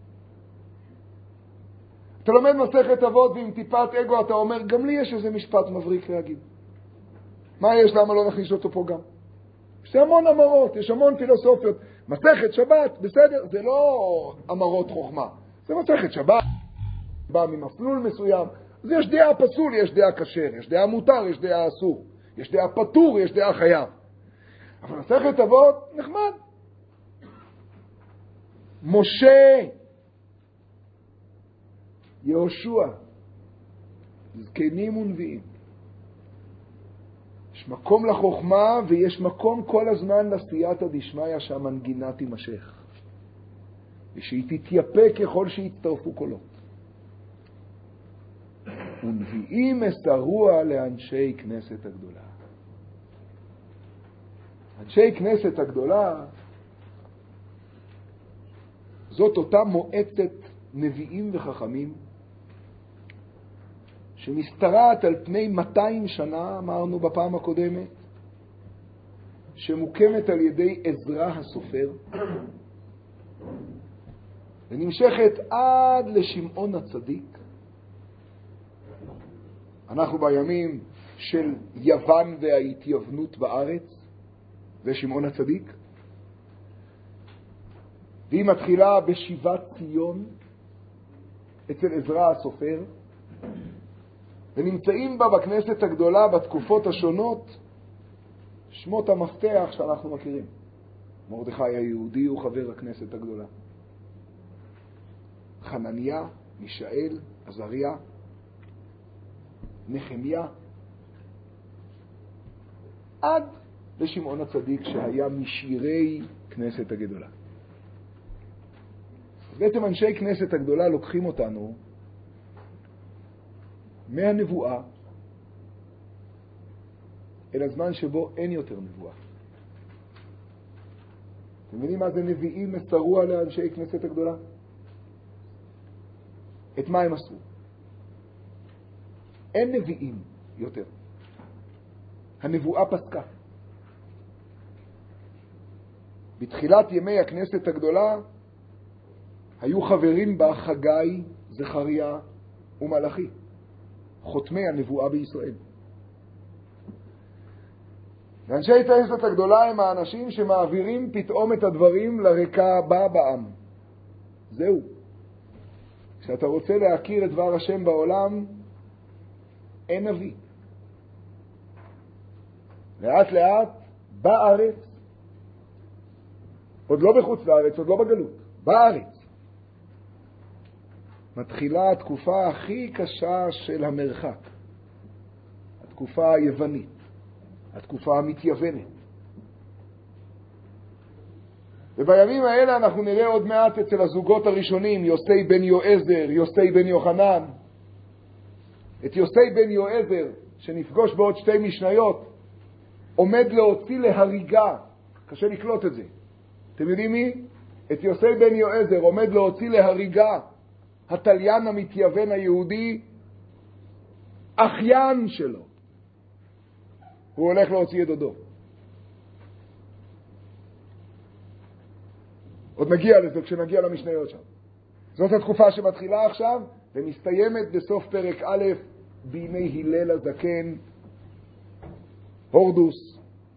אתה לומד מסכת אבות ועם טיפת אגו אתה אומר, גם לי יש איזה משפט מבריק להגיד. מה יש? למה לא נכניס אותו פה גם? יש המון אמרות, יש המון פילוסופיות. מסכת שבת, בסדר, זה לא אמרות חוכמה. זה מסכת שבת, בא ממסלול מסוים. אז יש דעה פסול, יש דעה כשר, יש דעה מותר, יש דעה אסור. יש דעה פטור, יש דעה חייב. אבל מסכת אבות, נחמד. משה, יהושע, זקנים ונביאים. יש מקום לחוכמה ויש מקום כל הזמן לסייעתא דשמיא שהמנגינה תימשך. ושהיא תתייפה ככל שיצטרפו קולות. ונביאים מסרוה לאנשי כנסת הגדולה. אנשי כנסת הגדולה זאת אותה מועצת נביאים וחכמים שמסתרעת על פני מאתיים שנה, אמרנו בפעם הקודמת, שמוקמת על ידי עזרא הסופר ונמשכת עד לשמעון הצדיק. אנחנו בימים של יוון וההתייוונות בארץ, זה שמעון הצדיק, והיא מתחילה בשיבת ציון אצל עזרא הסופר, ונמצאים בה בכנסת הגדולה בתקופות השונות שמות המפתח שאנחנו מכירים. מרדכי היהודי הוא חבר הכנסת הגדולה. חנניה, מישאל, עזריה, נחמיה, עד לשמעון הצדיק שהיה משירי כנסת הגדולה. בעצם אנשי כנסת הגדולה לוקחים אותנו מהנבואה אל הזמן שבו אין יותר נבואה. אתם מבינים מה זה נביאים מסרוה לאנשי כנסת הגדולה? את מה הם עשו? אין נביאים יותר. הנבואה פסקה. בתחילת ימי הכנסת הגדולה היו חברים בה חגי, זכריה ומלאכי, חותמי הנבואה בישראל. ואנשי כנסת הגדולה הם האנשים שמעבירים פתאום את הדברים לרקע הבא בעם. זהו. כשאתה רוצה להכיר את דבר השם בעולם, אין נביא. לאט לאט בארץ, עוד לא בחוץ לארץ, עוד לא בגלות, בארץ, מתחילה התקופה הכי קשה של המרחק. התקופה היוונית, התקופה המתייוונת. ובימים האלה אנחנו נראה עוד מעט אצל הזוגות הראשונים, יוסי בן יועזר, יוסי בן יוחנן. את יוסי בן יועזר, שנפגוש בעוד שתי משניות, עומד להוציא להריגה. קשה לקלוט את זה. אתם יודעים מי? את יוסי בן יועזר עומד להוציא להריגה התליין המתייוון היהודי, אחיין שלו. הוא הולך להוציא את דודו. עוד נגיע לזה כשנגיע למשניות שם. זאת התקופה שמתחילה עכשיו ומסתיימת בסוף פרק א' בימי הלל הזקן, הורדוס.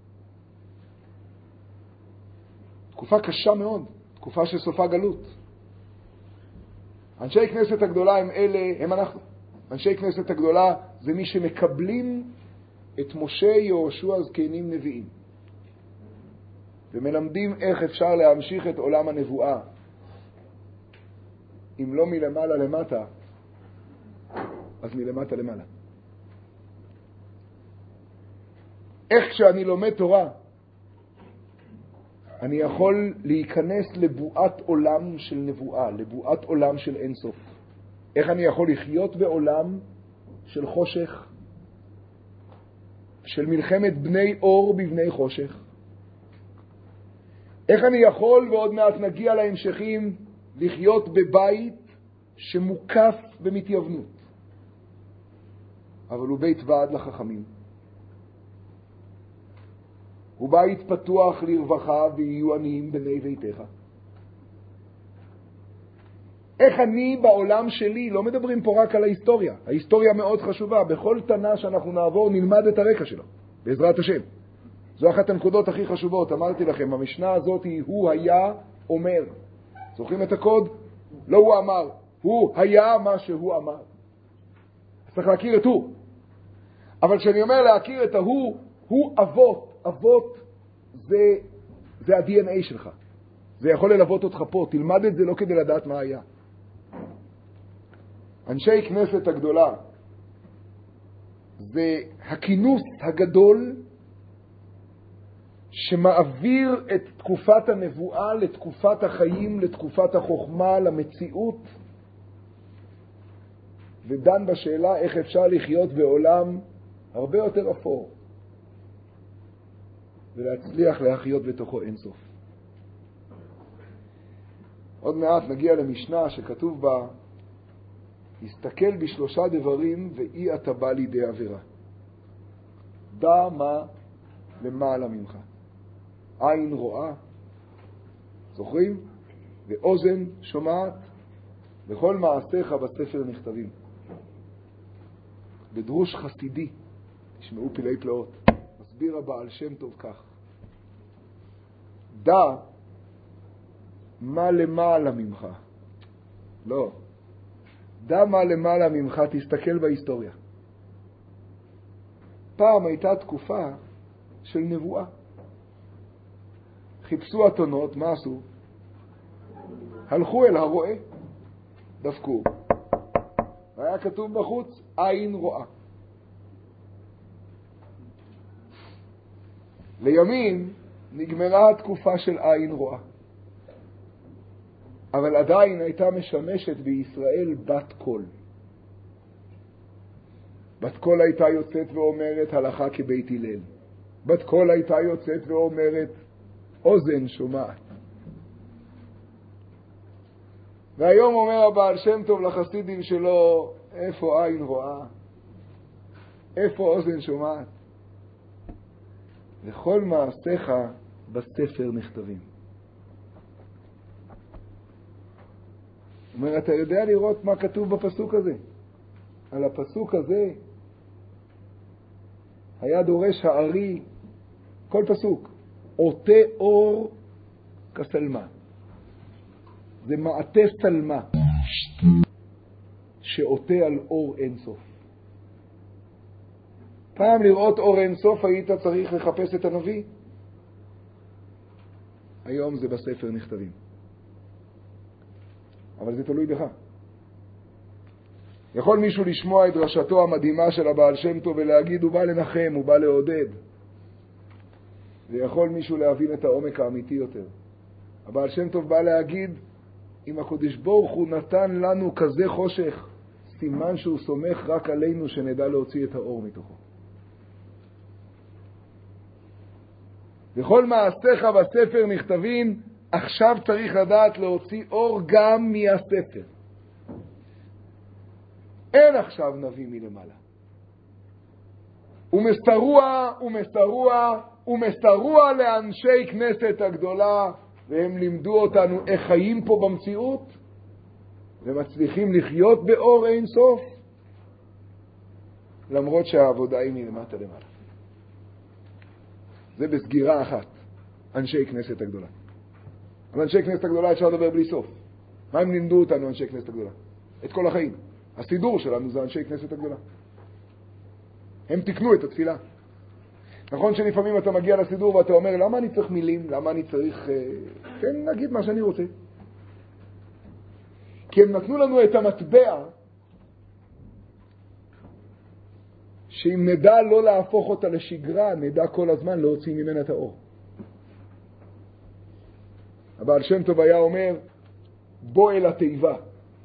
תקופה קשה מאוד, תקופה של סופה גלות. אנשי כנסת הגדולה הם אלה, הם אנחנו. אנשי כנסת הגדולה זה מי שמקבלים את משה יהושע זקנים נביאים. ומלמדים איך אפשר להמשיך את עולם הנבואה. אם לא מלמעלה למטה, אז מלמטה למעלה. איך כשאני לומד תורה, אני יכול להיכנס לבועת עולם של נבואה, לבועת עולם של אינסוף. איך אני יכול לחיות בעולם של חושך, של מלחמת בני אור בבני חושך. איך אני יכול, ועוד מעט נגיע להמשכים, לחיות בבית שמוקף במתייוונות. אבל הוא בית ועד לחכמים. הוא בית פתוח לרווחה ויהיו עניים בני ביתך. איך אני בעולם שלי, לא מדברים פה רק על ההיסטוריה. ההיסטוריה מאוד חשובה. בכל תנ"ך שאנחנו נעבור נלמד את הרקע שלו, בעזרת השם. זו אחת הנקודות הכי חשובות. אמרתי לכם, המשנה הזאת היא הוא היה אומר. זוכרים את הקוד? לא הוא אמר, הוא היה מה שהוא אמר. צריך להכיר את הוא. אבל כשאני אומר להכיר את ההוא, הוא אבות. אבות זה, זה ה-די אן איי שלך. זה יכול ללוות אותך פה. תלמד את זה לא כדי לדעת מה היה. אנשי כנסת הגדולה זה הכינוס הגדול שמעביר את תקופת הנבואה לתקופת החיים, לתקופת החוכמה, למציאות, ודן בשאלה איך אפשר לחיות בעולם הרבה יותר אפור ולהצליח להחיות בתוכו אינסוף. עוד מעט נגיע למשנה שכתוב בה, הסתכל בשלושה דברים ואי אתה בא לידי עבירה. דע מה למעלה ממך. עין רואה, זוכרים? ואוזן שומעת, וכל מעשיך בספר נכתבים. בדרוש חסידי, תשמעו פלאי פלאות, מסביר הבעל שם טוב כך. דע מה למעלה ממך. לא. דע מה למעלה ממך, תסתכל בהיסטוריה. פעם הייתה תקופה של נבואה. חיפשו אתונות, מה עשו? הלכו אל הרועה, דפקו. והיה כתוב בחוץ, עין רואה. לימים נגמרה התקופה של עין רואה. אבל עדיין הייתה משמשת בישראל בת קול. בת קול הייתה יוצאת ואומרת הלכה כבית הלל. בת קול הייתה יוצאת ואומרת אוזן שומעת. והיום אומר הבעל שם טוב לחסידים שלו, איפה עין רואה? איפה אוזן שומעת? וכל מעשיך בספר נכתבים. אומר, אתה יודע לראות מה כתוב בפסוק הזה? על הפסוק הזה היה דורש הארי, כל פסוק, עוטה אור כסלמה. זה מעטה סלמה שעוטה על אור אינסוף. פעם לראות אור אינסוף היית צריך לחפש את הנביא. היום זה בספר נכתבים. אבל זה תלוי בך. יכול מישהו לשמוע את דרשתו המדהימה של הבעל שם טוב ולהגיד הוא בא לנחם, הוא בא לעודד. ויכול מישהו להבין את העומק האמיתי יותר. הבעל שם טוב בא להגיד, אם הקדוש ברוך הוא נתן לנו כזה חושך, סימן שהוא סומך רק עלינו שנדע להוציא את האור מתוכו. וכל מעשיך בספר נכתבים, עכשיו צריך לדעת להוציא אור גם מהספר. אין עכשיו נביא מלמעלה. ומסתרוע ומסתרוע ומסתרוע לאנשי כנסת הגדולה, והם לימדו אותנו איך חיים פה במציאות, ומצליחים לחיות באור אין סוף, למרות שהעבודה היא מלמטה למעלה. זה בסגירה אחת, אנשי כנסת הגדולה. על אנשי כנסת הגדולה אפשר לדבר בלי סוף. מה הם לימדו אותנו, אנשי כנסת הגדולה? את כל החיים. הסידור שלנו זה אנשי כנסת הגדולה. הם תקנו את התפילה. נכון שלפעמים אתה מגיע לסידור ואתה אומר, למה אני צריך מילים? למה אני צריך... כן, נגיד מה שאני רוצה. כי הם נתנו לנו את המטבע, שאם נדע לא להפוך אותה לשגרה, נדע כל הזמן להוציא ממנה את האור. הבעל שם טוב היה אומר, בוא אל התיבה.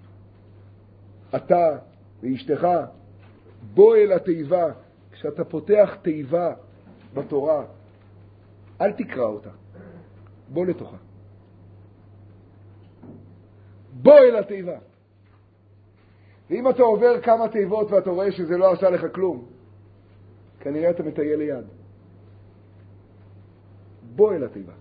אתה ואשתך, בוא אל התיבה. כשאתה פותח תיבה בתורה, אל תקרא אותה. בוא לתוכה. בוא אל התיבה. ואם אתה עובר כמה תיבות ואתה רואה שזה לא עשה לך כלום, כנראה אתה מטייל ליד. בוא אל התיבה.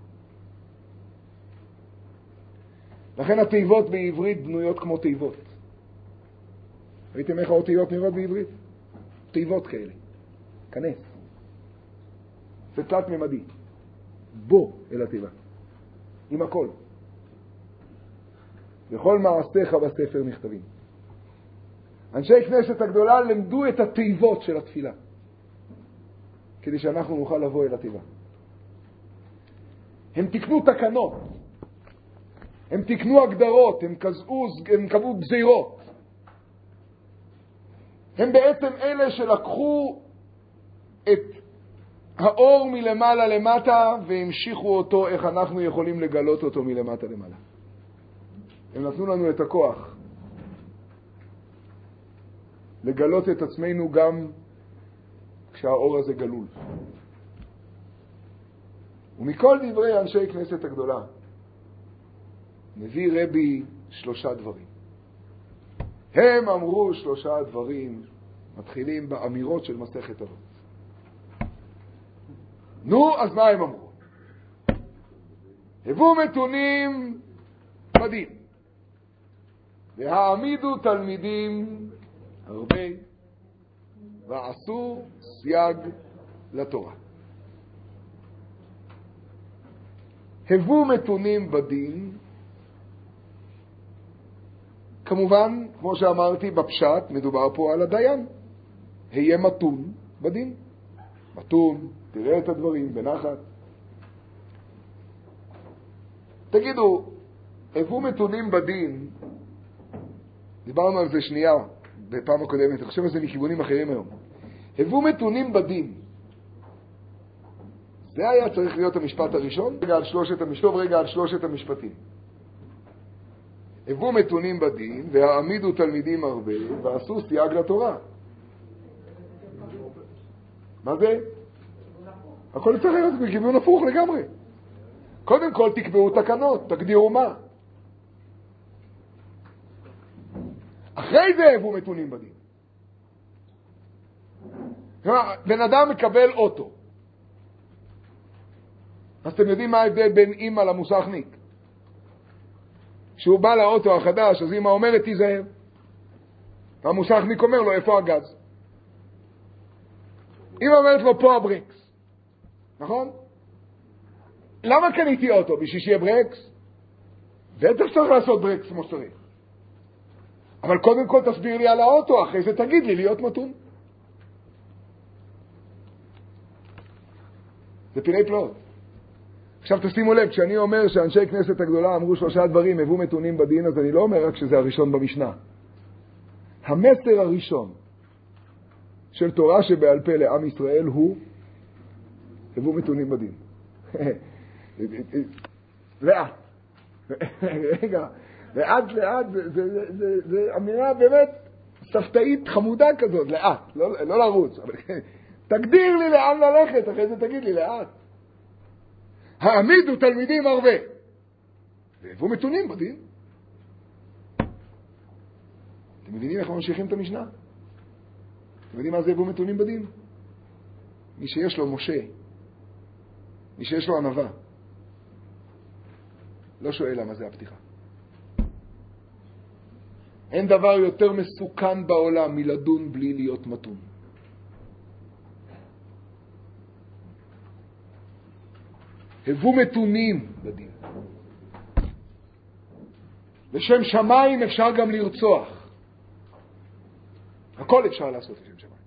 לכן התיבות בעברית בנויות כמו תיבות. ראיתם איך האותיות נראות בעברית? תיבות כאלה. כנס. זה תלת ממדי. בוא אל התיבה. עם הכל. וכל מעשיך בספר נכתבים. אנשי כנסת הגדולה למדו את התיבות של התפילה, כדי שאנחנו נוכל לבוא אל התיבה. הם תקנו תקנות, הם תקנו הגדרות, הם קבעו, הם קבעו גזירות. הם בעצם אלה שלקחו את האור מלמעלה למטה והמשיכו אותו איך אנחנו יכולים לגלות אותו מלמטה למעלה. הם נתנו לנו את הכוח לגלות את עצמנו גם כשהאור הזה גלול. ומכל דברי אנשי כנסת הגדולה מביא רבי שלושה דברים. הם אמרו שלושה דברים, מתחילים באמירות של מסכת אבות. נו, אז מה הם אמרו? הבו מתונים בדין, והעמידו תלמידים הרבה, ועשו סייג לתורה. הבו מתונים בדין, כמובן, כמו שאמרתי, בפשט מדובר פה על הדיין. היה מתון בדין. מתון, תראה את הדברים בנחת. תגידו, הבו מתונים בדין, דיברנו על זה שנייה בפעם הקודמת, אני חושב על זה מכיוונים אחרים היום. הבו מתונים בדין. זה היה צריך להיות המשפט הראשון, רגע על שלושת המשפטים, רגע על שלושת המשפטים. הבו מתונים בדין, והעמידו תלמידים הרבה, ועשו סייג לתורה. מה זה? הכל צריך להיות בכיוון הפוך לגמרי. קודם כל תקבעו תקנות, תגדירו מה. אחרי זה הבו מתונים בדין. בן אדם מקבל אוטו. אז אתם יודעים מה ההבדל בין אמא למוסכניק? כשהוא בא לאוטו החדש, אז אמא אומרת תיזהר. והמוסכניק אומר לו איפה הגז. אמא אומרת לו פה הברקס. נכון? למה קניתי אוטו? בשביל שיהיה ברקס? בטח צריך לעשות ברקס כמו שצריך. אבל קודם כל תסביר לי על האוטו, אחרי זה תגיד לי להיות מתון. זה פיני פלאות. עכשיו תשימו לב, כשאני אומר שאנשי כנסת הגדולה אמרו שלושה דברים, הבו מתונים בדין, אז אני לא אומר רק שזה הראשון במשנה. המסר הראשון של תורה שבעל פה לעם ישראל הוא הבו מתונים בדין. לאט. רגע, לאט לאט, זה, זה, זה, זה, זה אמירה באמת ספתאית חמודה כזאת, לאט, לא, לא לרוץ. אבל, תגדיר לי לאן ללכת, אחרי זה תגיד לי לאט. העמידו תלמידים הרבה. והבאו מתונים בדין. אתם מבינים איך ממשיכים את המשנה? אתם יודעים מה זה הבאו מתונים בדין? מי שיש לו משה, מי שיש לו ענווה, לא שואל למה זה הפתיחה. אין דבר יותר מסוכן בעולם מלדון בלי להיות מתון. הבאו מתונים בדין. לשם שמיים אפשר גם לרצוח. הכל אפשר לעשות לשם שמיים.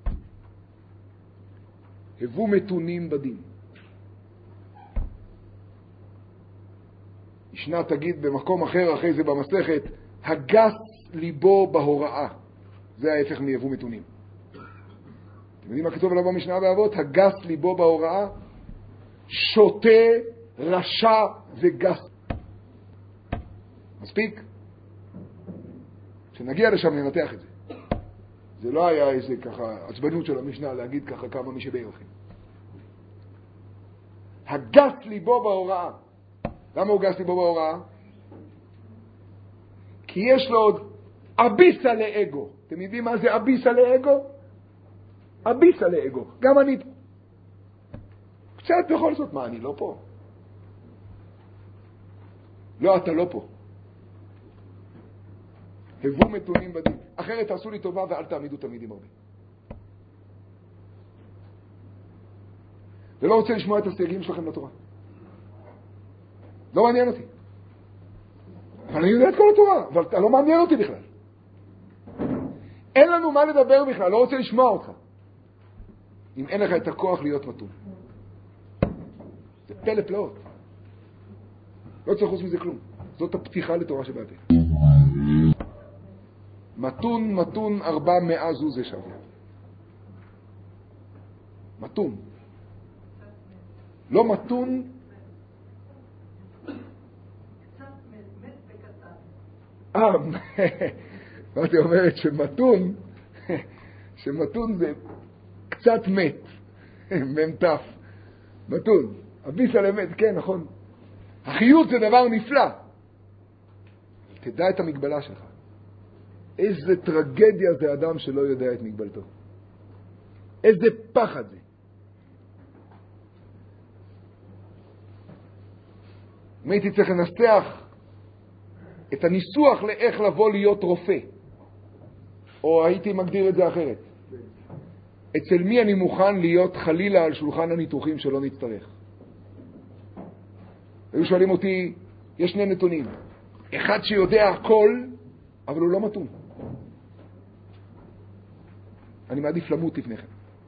הבאו מתונים בדין. ישנה תגיד במקום אחר אחרי זה במסכת, הגס ליבו בהוראה. זה ההפך מהבאו מתונים. אתם יודעים מה כתוב עליו במשנה באבות? הגס ליבו בהוראה, שוטה, רשע וגס. מספיק? כשנגיע לשם ננתח את זה. זה לא היה איזה ככה עצבנות של המשנה להגיד ככה כמה מי שבערכם. הגס ליבו בהוראה. למה הוא גס ליבו בהוראה? כי יש לו עוד אביסה לאגו. אתם יודעים מה זה אביסה לאגו? אביסה לאגו. גם אני פה. קצת בכל זאת, מה, אני לא פה? לא, אתה לא פה. הבאו מתונים בדין. אחרת תעשו לי טובה ואל תעמידו תלמידים הרבה. ולא רוצה לשמוע את הסייגים שלכם לתורה. לא מעניין אותי. אבל אני יודע את כל התורה, אבל אתה לא מעניין אותי בכלל. אין לנו מה לדבר בכלל, לא רוצה לשמוע אותך. אם אין לך את הכוח להיות מתון. זה פלא פלאות. לא צריך חוץ מזה כלום. זאת הפתיחה לתורה שבעל פה. מתון, מתון, ארבע מאה זו זה שווה. מתון. לא מתון. אה, מה אתה אומרת שמתון, שמתון זה קצת מת, ממתף, מתון, אביס על אמת, כן, נכון. החיות זה דבר נפלא. תדע את המגבלה שלך. איזה טרגדיה זה אדם שלא יודע את מגבלתו. איזה פחד זה. אם הייתי צריך לנסח את הניסוח לאיך לבוא להיות רופא, או הייתי מגדיר את זה אחרת. אצל מי אני מוכן להיות חלילה על שולחן הניתוחים שלא נצטרך? היו שואלים אותי, יש שני נתונים. אחד שיודע הכל, אבל הוא לא מתון. אני מעדיף למות לפניכם.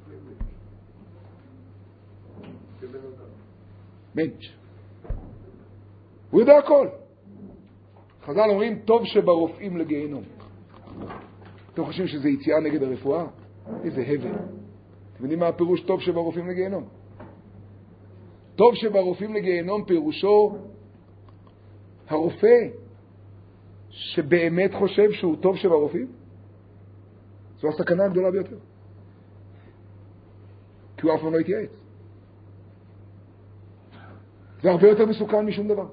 בנץ'. הוא יודע הכל. חז"ל אומרים, טוב שברופאים לגיהנום. אתם חושבים שזה יציאה נגד הרפואה? איזה הבל. אתם יודעים מה הפירוש טוב שברופאים לגיהנום? טוב שברופאים לגיהנום פירושו הרופא שבאמת חושב שהוא טוב שברופאים. זו הסכנה הגדולה ביותר. כי הוא אף פעם לא התייעץ. זה הרבה יותר מסוכן משום דבר.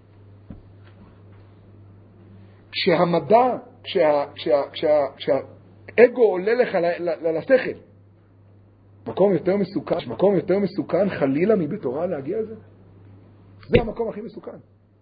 כשהמדע, כשה, כשה, כשה, כשהאגו עולה לך לשכל, מקום יותר מסוכן, מקום יותר מסוכן חלילה מבתורה להגיע לזה. זה המקום הכי מסוכן.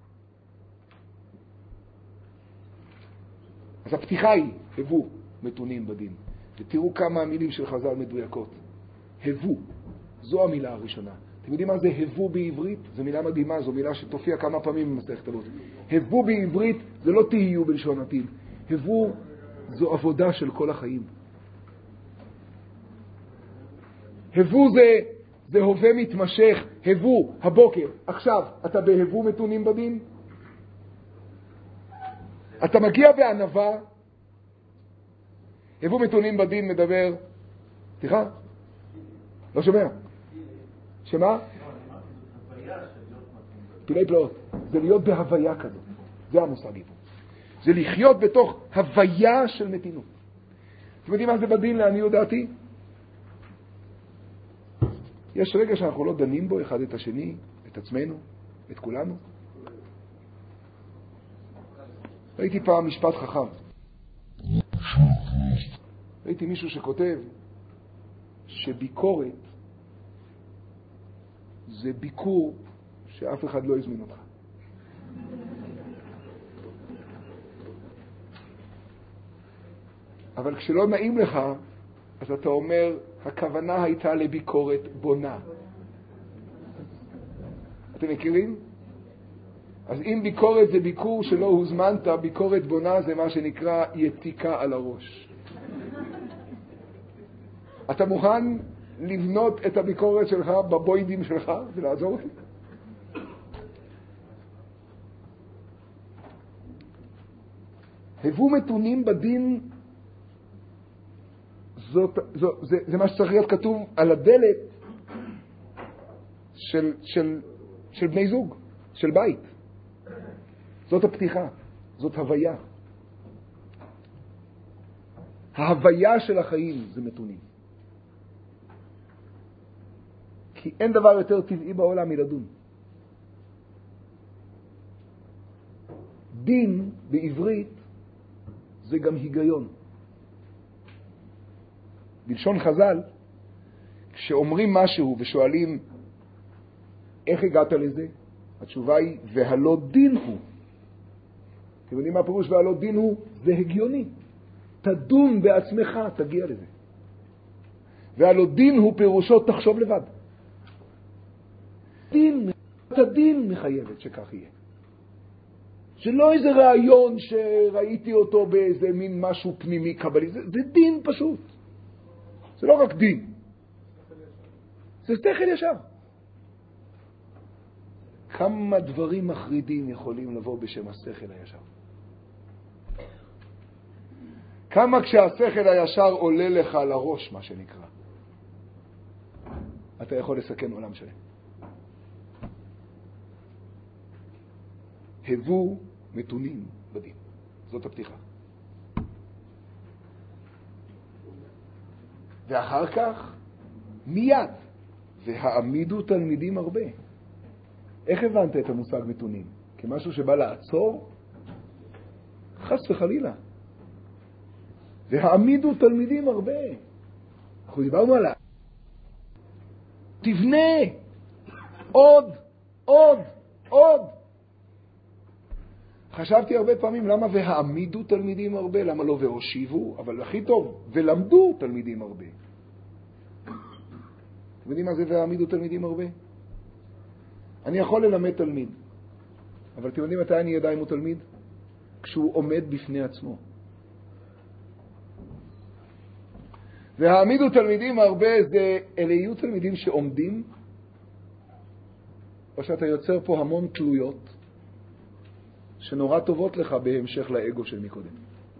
אז הפתיחה היא, הבו מתונים בדין. ותראו כמה המילים של חז"ל מדויקות. הבו, זו המילה הראשונה. אתם יודעים מה זה הבו בעברית? זו מילה מדהימה, זו מילה שתופיע כמה פעמים במסכת אבות. הבו בעברית זה לא תהיו בלשון עתיד. הבו זו עבודה של כל החיים. הבו זה, זה הווה מתמשך. הבו, הבוקר, עכשיו, אתה בהבו מתונים בדין? אתה מגיע בענווה. הבו מתונים בדין מדבר, סליחה? לא שומע. שמה? פילי פלאות. זה להיות בהוויה כזאת. זה המושג היוון. זה לחיות בתוך הוויה של מתינות. אתם יודעים מה זה בדין לעניות דעתי? יש רגע שאנחנו לא דנים בו אחד את השני, את עצמנו, את כולנו. ראיתי פעם משפט חכם. ראיתי מישהו שכותב שביקורת זה ביקור שאף אחד לא יזמין אותך. אבל כשלא נעים לך, אז אתה אומר, הכוונה הייתה לביקורת בונה. אתם מכירים? אז אם ביקורת זה ביקור שלא הוזמנת, ביקורת בונה זה מה שנקרא יתיקה על הראש. אתה מוכן לבנות את הביקורת שלך בבוידים שלך ולעזור אותי? הבו מתונים בדין, זאת, זאת, זה, זה מה שצריך להיות כתוב על הדלת של, של, של בני זוג, של בית. זאת הפתיחה, זאת הוויה. ההוויה של החיים זה מתונים. כי אין דבר יותר טבעי בעולם מלדון. דין בעברית זה גם היגיון. בלשון חז"ל, כשאומרים משהו ושואלים איך הגעת לזה, התשובה היא והלא דין הוא. אתם יודעים מה הפירוש והלא דין הוא? זה הגיוני. תדון בעצמך, תגיע לזה. והלא דין הוא פירושו תחשוב לבד. דין, הדין מחייבת שכך יהיה. שלא איזה רעיון שראיתי אותו באיזה מין משהו פנימי קבלי, זה, זה דין פשוט. זה לא רק דין. זה שכל ישר. כמה דברים מחרידים יכולים לבוא בשם השכל הישר. כמה כשהשכל הישר עולה לך לראש, מה שנקרא, אתה יכול לסכן עולם שלם. הבו מתונים בדין. זאת הפתיחה. ואחר כך, מיד, והעמידו תלמידים הרבה. איך הבנת את המושג מתונים? כמשהו שבא לעצור? חס וחלילה. והעמידו תלמידים הרבה. אנחנו דיברנו עליו. תבנה עוד, עוד, עוד. חשבתי הרבה פעמים למה והעמידו תלמידים הרבה, למה לא והושיבו, אבל הכי טוב, ולמדו תלמידים הרבה. אתם יודעים מה זה והעמידו תלמידים הרבה? אני יכול ללמד תלמיד, אבל אתם יודעים מתי אני ידע אם הוא תלמיד? כשהוא עומד בפני עצמו. והעמידו תלמידים הרבה, זה אלה יהיו תלמידים שעומדים, או שאתה יוצר פה המון תלויות, שנורא טובות לך בהמשך לאגו של מקודם.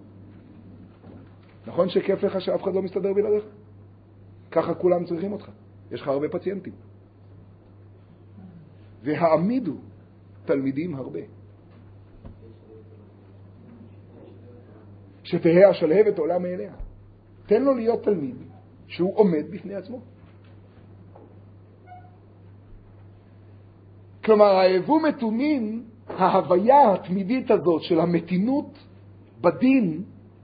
נכון שכיף לך שאף אחד לא מסתדר בלעדיך? ככה כולם צריכים אותך. יש לך הרבה פציינטים. והעמידו תלמידים הרבה. שתהיה השלהבת עולה מאליה. תן לו להיות תלמיד שהוא עומד בפני עצמו. כלומר, ההבו מתונים, ההוויה התמידית הזאת של המתינות בדין,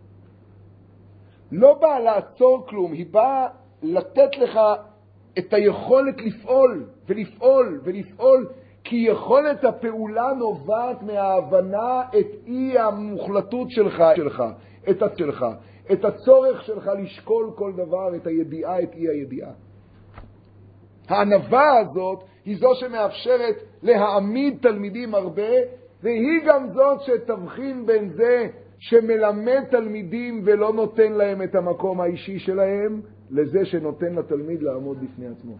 לא באה לעצור כלום, היא באה לתת לך את היכולת לפעול ולפעול ולפעול, כי יכולת הפעולה נובעת מההבנה את אי המוחלטות שלך, שלך את שלך, את הצורך שלך לשקול כל דבר, את הידיעה, את אי הידיעה. הענווה הזאת היא זו שמאפשרת להעמיד תלמידים הרבה, והיא גם זאת שתבחין בין זה שמלמד תלמידים ולא נותן להם את המקום האישי שלהם, לזה שנותן לתלמיד לעמוד בפני עצמו.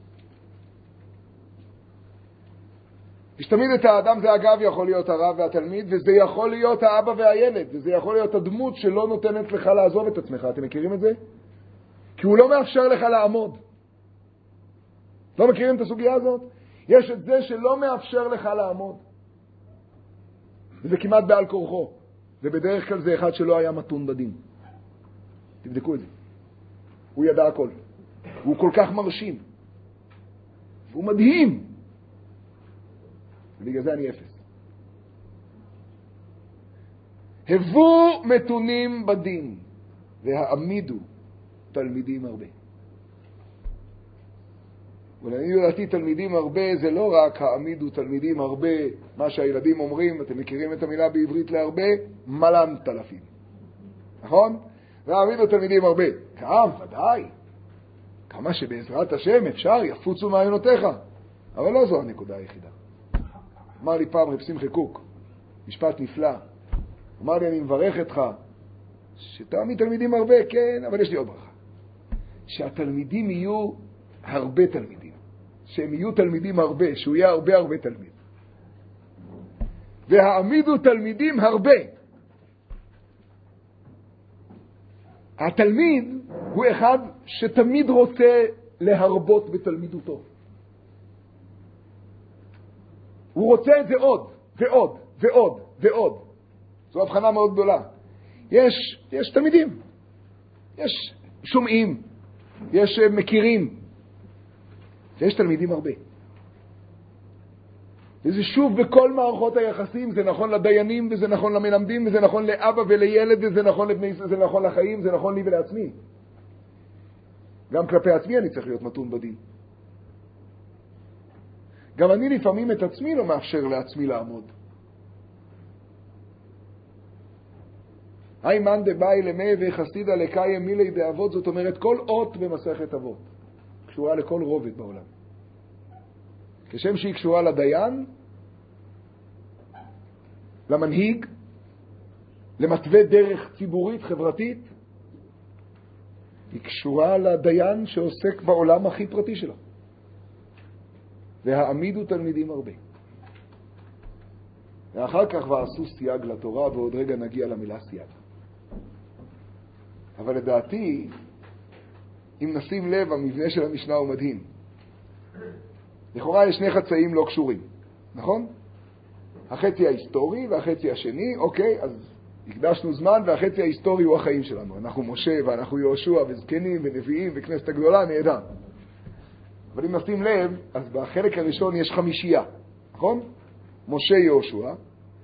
תשתמיד את האדם, זה אגב יכול להיות הרב והתלמיד, וזה יכול להיות האבא והילד, וזה יכול להיות הדמות שלא נותנת לך לעזוב את עצמך. אתם מכירים את זה? כי הוא לא מאפשר לך לעמוד. לא מכירים את הסוגיה הזאת? יש את זה שלא מאפשר לך לעמוד. וזה כמעט בעל כורחו. ובדרך כלל זה אחד שלא היה מתון בדין. תבדקו את זה. הוא ידע הכל. הוא כל כך מרשים. והוא מדהים. ובגלל זה אני אפס. הבו מתונים בדין, והעמידו תלמידים הרבה. ולעניות דעתי תלמידים הרבה זה לא רק העמידו תלמידים הרבה, מה שהילדים אומרים, אתם מכירים את המילה בעברית להרבה, מלן תלפים. נכון? והעמידו תלמידים הרבה. כאב, ודאי. כמה שבעזרת השם אפשר, יפוצו מעיינותיך. אבל לא זו הנקודה היחידה. אמר לי פעם רב שמחה קוק, משפט נפלא. אמר לי, אני מברך אתך, שתעמיד תלמידים הרבה, כן, אבל יש לי עוד ברכה. שהתלמידים יהיו הרבה תלמידים. שהם יהיו תלמידים הרבה, שהוא יהיה הרבה הרבה תלמיד. והעמידו תלמידים הרבה. התלמיד הוא אחד שתמיד רוצה להרבות בתלמידותו. הוא רוצה את זה עוד, ועוד, ועוד, ועוד. זו הבחנה מאוד גדולה. יש, יש תלמידים. יש שומעים. יש מכירים. ויש תלמידים הרבה. וזה שוב בכל מערכות היחסים, זה נכון לדיינים, וזה נכון למלמדים, וזה נכון לאבא ולילד, וזה נכון לבני, זה נכון לחיים, זה נכון לי ולעצמי. גם כלפי עצמי אני צריך להיות מתון בדין. גם אני לפעמים את עצמי לא מאפשר לעצמי לעמוד. היי מן דבאי למי וחסידה לקיים מילי דאבות, זאת אומרת כל אות במסכת אבות קשורה לכל רובד בעולם. כשם שהיא קשורה לדיין, למנהיג, למתווה דרך ציבורית, חברתית, היא קשורה לדיין שעוסק בעולם הכי פרטי שלו. והעמידו תלמידים הרבה. ואחר כך ועשו סייג לתורה, ועוד רגע נגיע למילה סייג. אבל לדעתי, אם נשים לב, המבנה של המשנה הוא מדהים. לכאורה יש שני חצאים לא קשורים, נכון? החצי ההיסטורי והחצי השני, אוקיי, אז הקדשנו זמן, והחצי ההיסטורי הוא החיים שלנו. אנחנו משה ואנחנו יהושע וזקנים ונביאים וכנסת הגדולה, נהדר. אבל אם נשים לב, אז בחלק הראשון יש חמישייה, נכון? משה יהושע,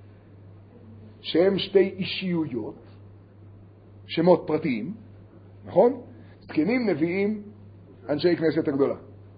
שהם שתי אישיויות, שמות פרטיים, נכון? זקנים, נביאים, אנשי כנסת הגדולה.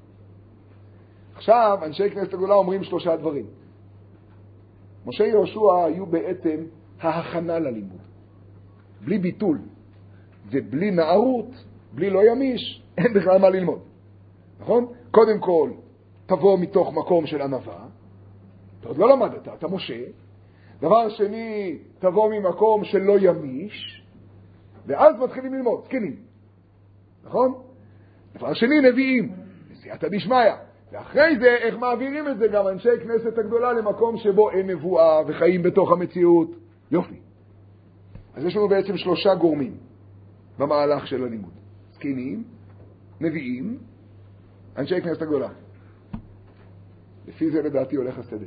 עכשיו, אנשי כנסת הגדולה אומרים שלושה דברים. משה יהושע היו בעצם ההכנה ללימוד. בלי ביטול ובלי נערות, בלי לא ימיש, אין בכלל מה ללמוד. נכון? קודם כל, תבוא מתוך מקום של ענווה. אתה עוד לא למדת, אתה משה. דבר שני, תבוא ממקום של לא ימיש. ואז מתחילים ללמוד, זקנים. נכון? דבר שני, נביאים. בסייעתא דשמיא. ואחרי זה, איך מעבירים את זה גם אנשי כנסת הגדולה למקום שבו אין נבואה וחיים בתוך המציאות. יופי. אז יש לנו בעצם שלושה גורמים במהלך של הלימוד. זקנים, נביאים, אנשי כנסת הגדולה. לפי זה לדעתי הולך הסדר.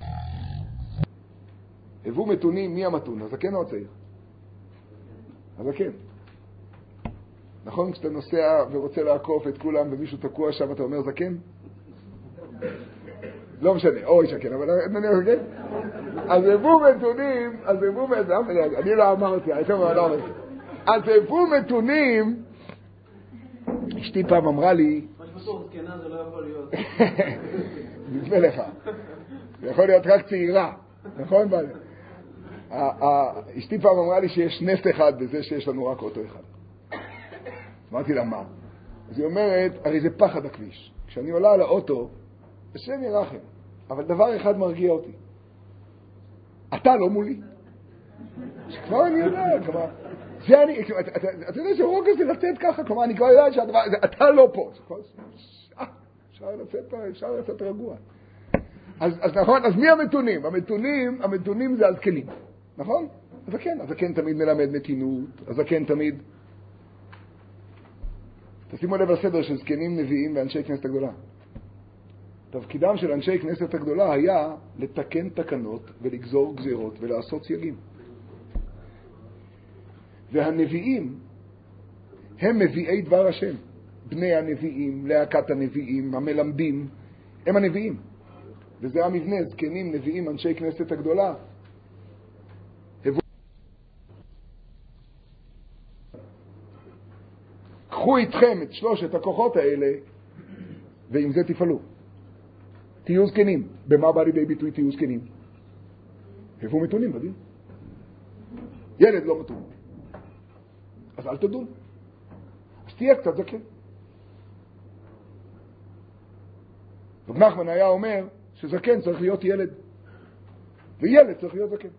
הבו מתונים, מי המתון? הזקן או הצעיר? הזקן. נכון? כשאתה נוסע ורוצה לעקוף את כולם ומישהו תקוע שם, אתה אומר זקן? לא משנה, אוי שקן, אבל נניח זקן. אז הבו מתונים, אז הבו מתונים, אני לא אמרתי, הייתם לא אמרתי. אז הבו מתונים, אשתי פעם אמרה לי, מה שבטוח זקנה זה לא יכול להיות. נדמה לך. זה יכול להיות רק צעירה, נכון? אשתי פעם אמרה לי שיש נס אחד בזה שיש לנו רק אוטו אחד. אמרתי לה, מה? אז היא אומרת, הרי זה פחד הכביש. כשאני עולה על האוטו, השם ירחם, אבל דבר אחד מרגיע אותי. אתה לא מולי. שכבר אני יודע, כלומר, זה אני, אתה יודע שרוגע זה לצאת ככה, כלומר, אני כבר יודע שהדבר, אתה לא פה. אפשר לצאת, אפשר לצאת רגוע. אז, אז נכון, אז מי המתונים? המתונים, המתונים זה הזקנים, נכון? הזקן, הזקן תמיד מלמד מתינות, הזקן תמיד... תשימו לב לסדר של זקנים, נביאים ואנשי כנסת הגדולה. תפקידם של אנשי כנסת הגדולה היה לתקן תקנות ולגזור גזירות ולעשות סייגים. והנביאים הם מביאי דבר השם. בני הנביאים, להקת הנביאים, המלמדים, הם הנביאים. וזה המבנה, זקנים, נביאים, אנשי כנסת הגדולה. קחו איתכם את שלושת הכוחות האלה, ועם זה תפעלו. תהיו זקנים. במה בא לידי ביטוי תהיו זקנים? הבאו מתונים בדין. ילד לא מתון. אז אל תדון. אז תהיה קצת זקן. רב נחמן היה אומר שזקן צריך להיות ילד. וילד צריך להיות זקן.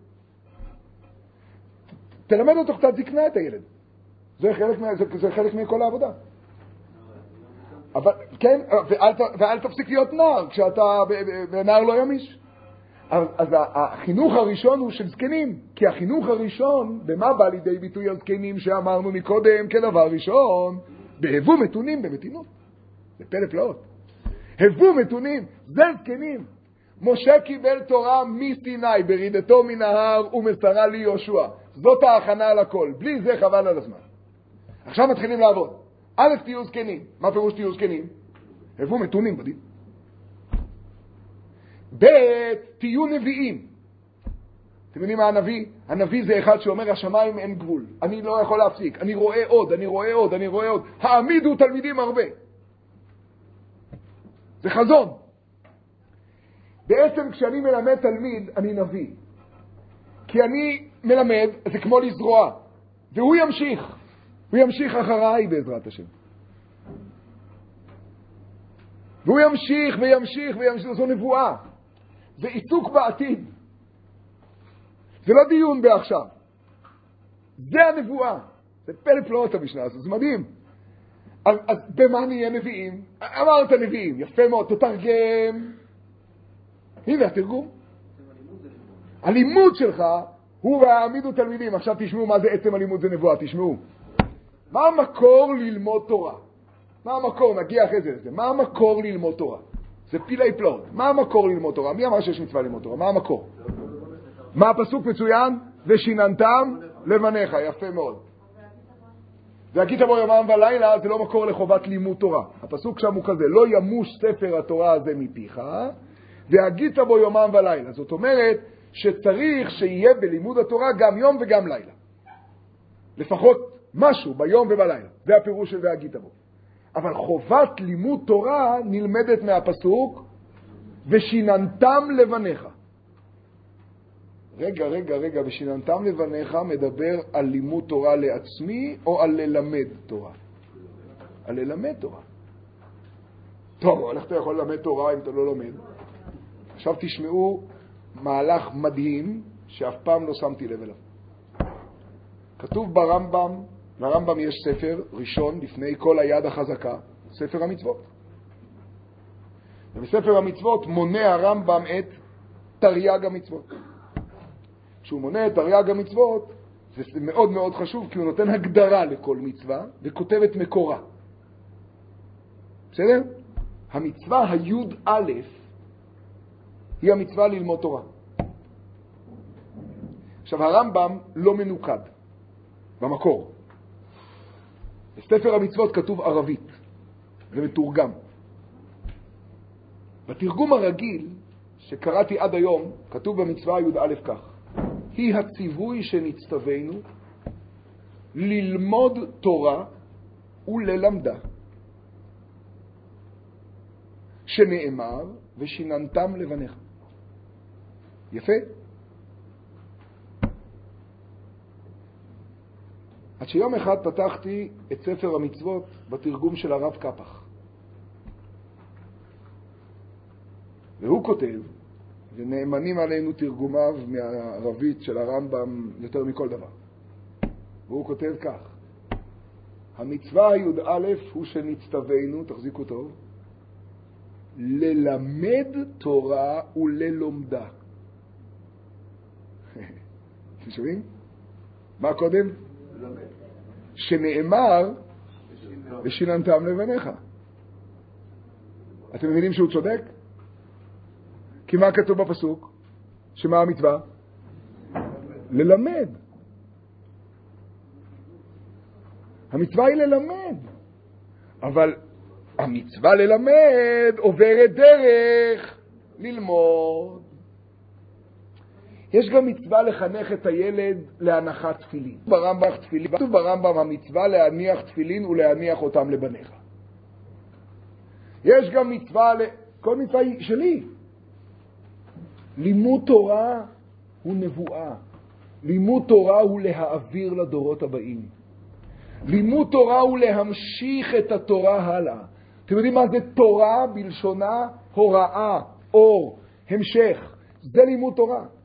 תלמד אותו קצת זקנה את הילד. זה חלק, מה, זה, זה חלק מכל העבודה. אבל, כן, ואל, ואל תפסיק להיות נער כשאתה בנער לא ימיש. אז, אז החינוך הראשון הוא של זקנים, כי החינוך הראשון, במה בא לידי ביטוי הזקנים שאמרנו מקודם כדבר ראשון? בהבו מתונים במתינות. זה פלא פלאות. הבו מתונים, זה זקנים. משה קיבל תורה מסיני ברידתו מן ההר ומסרה לי יהושע. זאת ההכנה על הכל. בלי זה חבל על הזמן. עכשיו מתחילים לעבוד. א', תהיו זקנים. מה פירוש תהיו זקנים? הבו מתונים בדין. ב', תהיו נביאים. אתם יודעים מה הנביא? הנביא זה אחד שאומר השמיים אין גבול. אני לא יכול להפסיק. אני רואה עוד, אני רואה עוד, אני רואה עוד. העמידו תלמידים הרבה. זה חזון. בעצם כשאני מלמד תלמיד, אני נביא. כי אני מלמד, זה כמו לזרוע. והוא ימשיך. הוא ימשיך אחריי בעזרת השם. והוא ימשיך וימשיך וימשיך. זו נבואה. זה עיסוק בעתיד. זה לא דיון בעכשיו. זה הנבואה. זה פלא פלאות המשנה הזאת. זה מדהים. אז, אז במה נהיה נביאים? אמרת נביאים. יפה מאוד. תתרגם. הנה התרגום. הלימוד שלך הוא והעמידו תלמידים. עכשיו תשמעו מה זה עצם הלימוד זה נבואה. תשמעו. מה המקור ללמוד תורה? מה המקור? נגיע אחרי זה לזה. מה המקור ללמוד תורה? זה פילי פלאות. מה המקור ללמוד תורה? מי אמר שיש מצווה ללמוד תורה? מה המקור? מה הפסוק מצוין? ושיננתם לבניך. יפה מאוד. והגית בו יומם ולילה זה לא מקור לחובת לימוד תורה. הפסוק שם הוא כזה, לא ימוש ספר התורה הזה מפיך, והגית בו יומם ולילה. זאת אומרת שצריך שיהיה בלימוד התורה גם יום וגם לילה. לפחות משהו ביום ובלילה. זה הפירוש של והגית בו. אבל חובת לימוד תורה נלמדת מהפסוק ושיננתם לבניך. רגע, רגע, רגע, ושיננתם לבניך מדבר על לימוד תורה לעצמי או על ללמד תורה? על ללמד תורה. טוב, איך אתה יכול ללמד תורה אם אתה לא לומד? עכשיו תשמעו מהלך מדהים שאף פעם לא שמתי לב אליו. כתוב ברמב"ם, לרמב"ם יש ספר ראשון לפני כל היד החזקה, ספר המצוות. ובספר המצוות מונה הרמב"ם את תרי"ג המצוות. כשהוא מונה את תרי"ג המצוות, זה מאוד מאוד חשוב, כי הוא נותן הגדרה לכל מצווה, וכותב את מקורה. בסדר? המצווה היוד א' היא המצווה ללמוד תורה. עכשיו, הרמב"ם לא מנוקד במקור. בספר המצוות כתוב ערבית, ומתורגם. בתרגום הרגיל, שקראתי עד היום, כתוב במצווה יוד א' כך. היא הציווי שנצטווינו ללמוד תורה וללמדה. שנאמר, ושיננתם לבניך. יפה? עד שיום אחד פתחתי את ספר המצוות בתרגום של הרב קפח. והוא כותב, ונאמנים עלינו תרגומיו מהערבית של הרמב"ם יותר מכל דבר. והוא כותב כך, המצווה היוד א' הוא שנצטווינו, תחזיקו טוב, ללמד תורה וללומדה. אתם שומעים? מה קודם? ללמד. שנאמר, ושיננתם לבניך. אתם מבינים שהוא צודק? כי מה כתוב בפסוק? שמה המצווה? ללמד. המצווה היא ללמד. אבל המצווה ללמד עוברת דרך ללמוד. יש גם מצווה לחנך את הילד להנחת תפילין. ברמב"ם תפילין, כתוב ברמב"ם המצווה להניח תפילין ולהניח אותם לבניך. יש גם מצווה, כל מצווה היא שלי. לימוד תורה הוא נבואה. לימוד תורה הוא להעביר לדורות הבאים. לימוד תורה הוא להמשיך את התורה הלאה. אתם יודעים מה זה תורה בלשונה? הוראה, אור, המשך. זה לימוד תורה.